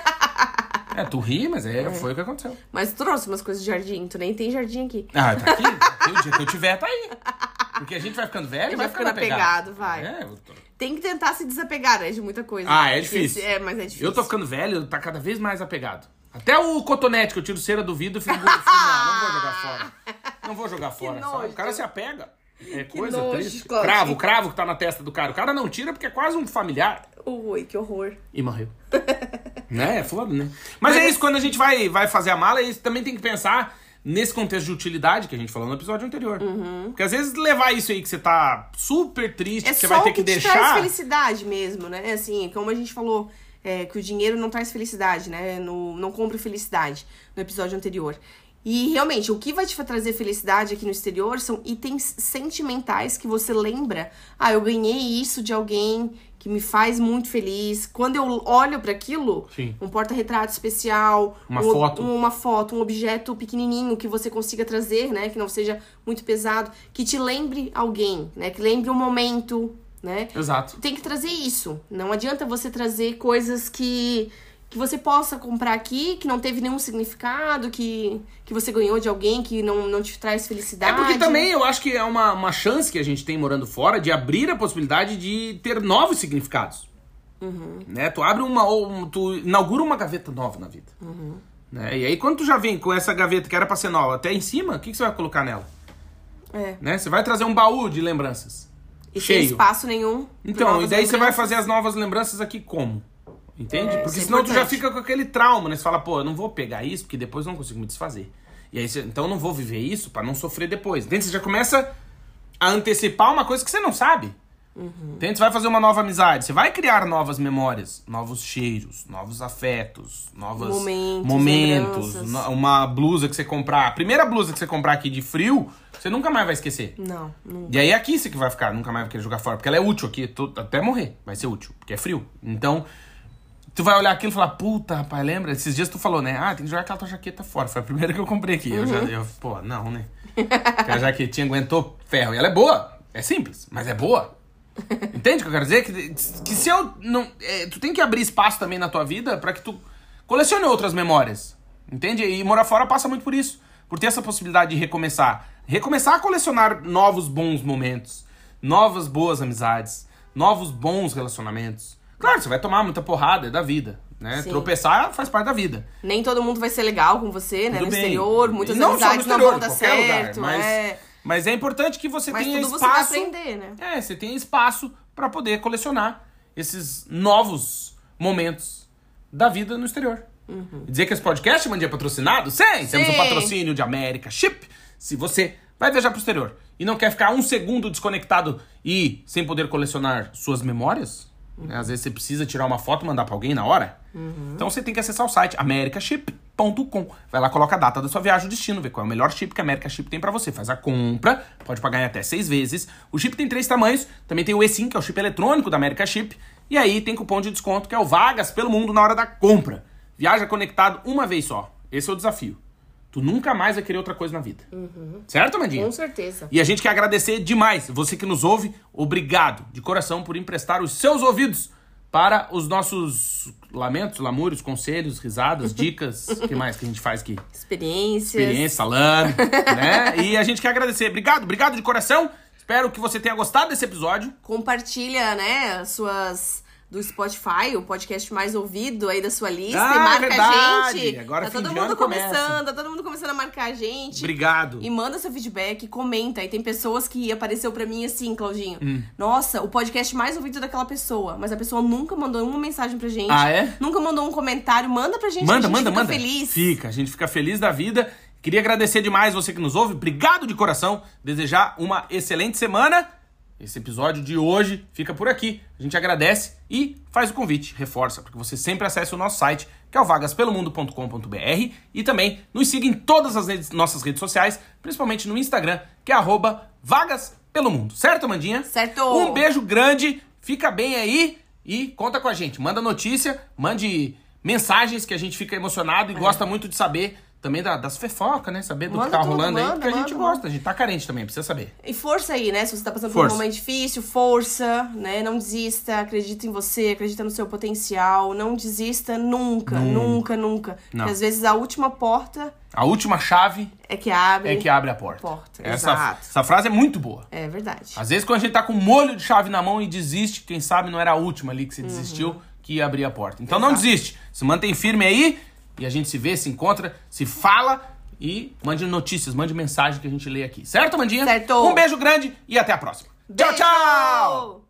Speaker 2: Tu ri, mas foi o que aconteceu.
Speaker 1: Mas trouxe umas coisas de jardim, tu nem tem jardim aqui.
Speaker 2: Tá aqui. O dia que eu tiver, tá aí. Porque a gente vai ficando velho e vai ficando apegado.
Speaker 1: Tem que tentar se desapegar, né, de muita coisa.
Speaker 2: É difícil.
Speaker 1: Mas é difícil.
Speaker 2: Eu tô ficando velho, tá cada vez mais apegado. Até o cotonete que eu tiro cera do vidro, eu fico... não vou jogar fora. Não vou jogar fora. O cara se apega. É coisa triste. O cravo que tá na testa do cara. O cara não tira porque é quase um familiar.
Speaker 1: Ui, que horror.
Speaker 2: E morreu. Né? É foda, né? Mas é isso, quando a gente vai fazer a mala, a gente também tem que pensar nesse contexto de utilidade que a gente falou no episódio anterior. Porque às vezes levar isso aí que você tá super triste, que você vai ter que deixar...
Speaker 1: traz felicidade mesmo, né? Assim, como a gente falou... que o dinheiro não traz felicidade, né? Não compra felicidade no episódio anterior. E realmente, o que vai te trazer felicidade aqui no exterior são itens sentimentais que você lembra. Ah, eu ganhei isso de alguém que me faz muito feliz. Quando eu olho para aquilo,
Speaker 2: Sim.
Speaker 1: um porta-retrato especial,
Speaker 2: Uma
Speaker 1: foto, um objeto pequenininho que você consiga trazer, né, que não seja muito pesado, que te lembre alguém, né, que lembre um momento, né?
Speaker 2: Exato.
Speaker 1: Tem que trazer isso. Não adianta você trazer coisas que você possa comprar aqui, que não teve nenhum significado, que você ganhou de alguém, que não te traz felicidade.
Speaker 2: É porque também eu acho que é uma chance que a gente tem morando fora de abrir a possibilidade de ter novos significados. Né? Tu abre tu inaugura uma gaveta nova na vida. Né? E aí quando tu já vem com essa gaveta que era pra ser nova até em cima, o que você vai colocar nela? Né? Você vai trazer um baú de lembranças.
Speaker 1: E
Speaker 2: cheio.
Speaker 1: sem espaço nenhum.
Speaker 2: Então, e daí você vai fazer as novas lembranças aqui como? Entende? Porque senão tu já fica com aquele trauma, né? Você fala, pô, eu não vou pegar isso porque depois eu não consigo me desfazer. E aí então eu não vou viver isso pra não sofrer depois. Entende? Você já começa a antecipar uma coisa que você não sabe. Entende? Você vai fazer uma nova amizade, você vai criar novas memórias, novos cheiros, novos afetos, novos momentos, uma blusa que você comprar. A primeira blusa que você comprar aqui de frio, você nunca mais vai esquecer.
Speaker 1: Não.
Speaker 2: E aí aqui você que vai ficar, nunca mais vai querer jogar fora, porque ela é útil aqui, até morrer vai ser útil, porque é frio. Então, tu vai olhar aquilo e falar, puta, rapaz, lembra? Esses dias tu falou, né? Ah, tem que jogar aquela tua jaqueta fora. Foi a primeira que eu comprei aqui. Pô, não, né? Porque a jaquetinha aguentou ferro. E ela é boa. É simples, mas é boa. Entende o que eu quero dizer? Que se eu não... tu tem que abrir espaço também na tua vida pra que tu colecione outras memórias. Entende? E morar fora passa muito por isso. Por ter essa possibilidade de recomeçar. Recomeçar a colecionar novos bons momentos. Novas boas amizades. Novos bons relacionamentos. Claro, você vai tomar muita porrada, é da vida, né?
Speaker 1: Sim.
Speaker 2: Tropeçar faz parte da vida.
Speaker 1: Nem todo mundo vai ser legal com você, né?
Speaker 2: Tudo
Speaker 1: no
Speaker 2: bem.
Speaker 1: exterior, muitas
Speaker 2: não
Speaker 1: amizades
Speaker 2: só no exterior,
Speaker 1: não vão dar certo.
Speaker 2: Lugar, mas é importante que você tenha
Speaker 1: tudo
Speaker 2: espaço.
Speaker 1: Você vai aprender, né?
Speaker 2: Você tenha espaço pra poder colecionar esses novos momentos da vida no exterior. E dizer que esse podcast é patrocinado? Sim! Temos um patrocínio de America Chip. Se você vai viajar pro exterior e não quer ficar um segundo desconectado e sem poder colecionar suas memórias... Às vezes você precisa tirar uma foto e mandar pra alguém na hora. Então você tem que acessar o site americaship.com. Vai lá, coloca a data da sua viagem, o destino, vê qual é o melhor chip que a America Chip tem pra você. Faz a compra, pode pagar em até 6 vezes. O chip tem 3 tamanhos. Também tem o eSIM, que é o chip eletrônico da America Chip. E aí tem cupom de desconto, que é o Vagas pelo Mundo na hora da compra. Viaja conectado uma vez só. Esse é o desafio. Tu nunca mais vai querer outra coisa na vida. Certo, Amandinha?
Speaker 1: Com certeza.
Speaker 2: E a gente quer agradecer demais. Você que nos ouve, obrigado de coração por emprestar os seus ouvidos para os nossos lamentos, lamúrios, conselhos, risadas, dicas. O que mais que a gente faz aqui?
Speaker 1: Experiências,
Speaker 2: salame, né? E a gente quer agradecer. Obrigado de coração. Espero que você tenha gostado desse episódio.
Speaker 1: Compartilha, né, as suas... do Spotify, o podcast mais ouvido aí da sua lista.
Speaker 2: Ah,
Speaker 1: e marca
Speaker 2: verdade.
Speaker 1: a gente.
Speaker 2: Agora
Speaker 1: tá
Speaker 2: fim
Speaker 1: todo
Speaker 2: de ano
Speaker 1: mundo
Speaker 2: começa.
Speaker 1: começando, tá todo mundo começando a marcar a gente.
Speaker 2: Obrigado.
Speaker 1: E manda seu feedback, comenta. E tem pessoas que apareceu pra mim assim, Claudinho. Nossa, o podcast mais ouvido daquela pessoa. Mas a pessoa nunca mandou uma mensagem pra gente.
Speaker 2: Ah, é?
Speaker 1: Nunca mandou um comentário. Manda pra gente,
Speaker 2: Manda,
Speaker 1: que a gente
Speaker 2: manda.
Speaker 1: fica feliz.
Speaker 2: Fica, a gente fica feliz da vida. Queria agradecer demais você que nos ouve. Obrigado de coração. Desejar uma excelente semana. Esse episódio de hoje fica por aqui. A gente agradece e faz o convite, reforça, para que você sempre acesse o nosso site, que é o vagaspelomundo.com.br, e também nos siga em todas as nossas redes sociais, principalmente no Instagram, que é @vagaspelomundo. Certo, Amandinha?
Speaker 1: Certo.
Speaker 2: Um beijo grande, fica bem aí e conta com a gente. Manda notícia, mande mensagens, que a gente fica emocionado e gosta muito de saber também das fofocas, né? Saber do que tá rolando aí, porque a gente gosta. A gente tá carente também, precisa saber.
Speaker 1: E força aí, né? Se você tá passando por um momento difícil, força, né? Não desista, acredita em você, acredita no seu potencial. Não desista nunca. Não. Porque às vezes a última porta...
Speaker 2: A última chave
Speaker 1: é que abre
Speaker 2: a porta.
Speaker 1: Exato.
Speaker 2: Essa frase é muito boa.
Speaker 1: É verdade.
Speaker 2: Às vezes quando a gente tá com um molho de chave na mão e desiste, quem sabe não era a última ali que você desistiu, que ia abrir a porta. Então não desiste. Se mantém firme aí. E a gente se vê, se encontra, se fala e mande notícias, mande mensagem que a gente lê aqui. Certo, Mandinha?
Speaker 1: Certo.
Speaker 2: Um beijo grande e até a próxima.
Speaker 1: Beijo.
Speaker 2: Tchau, tchau!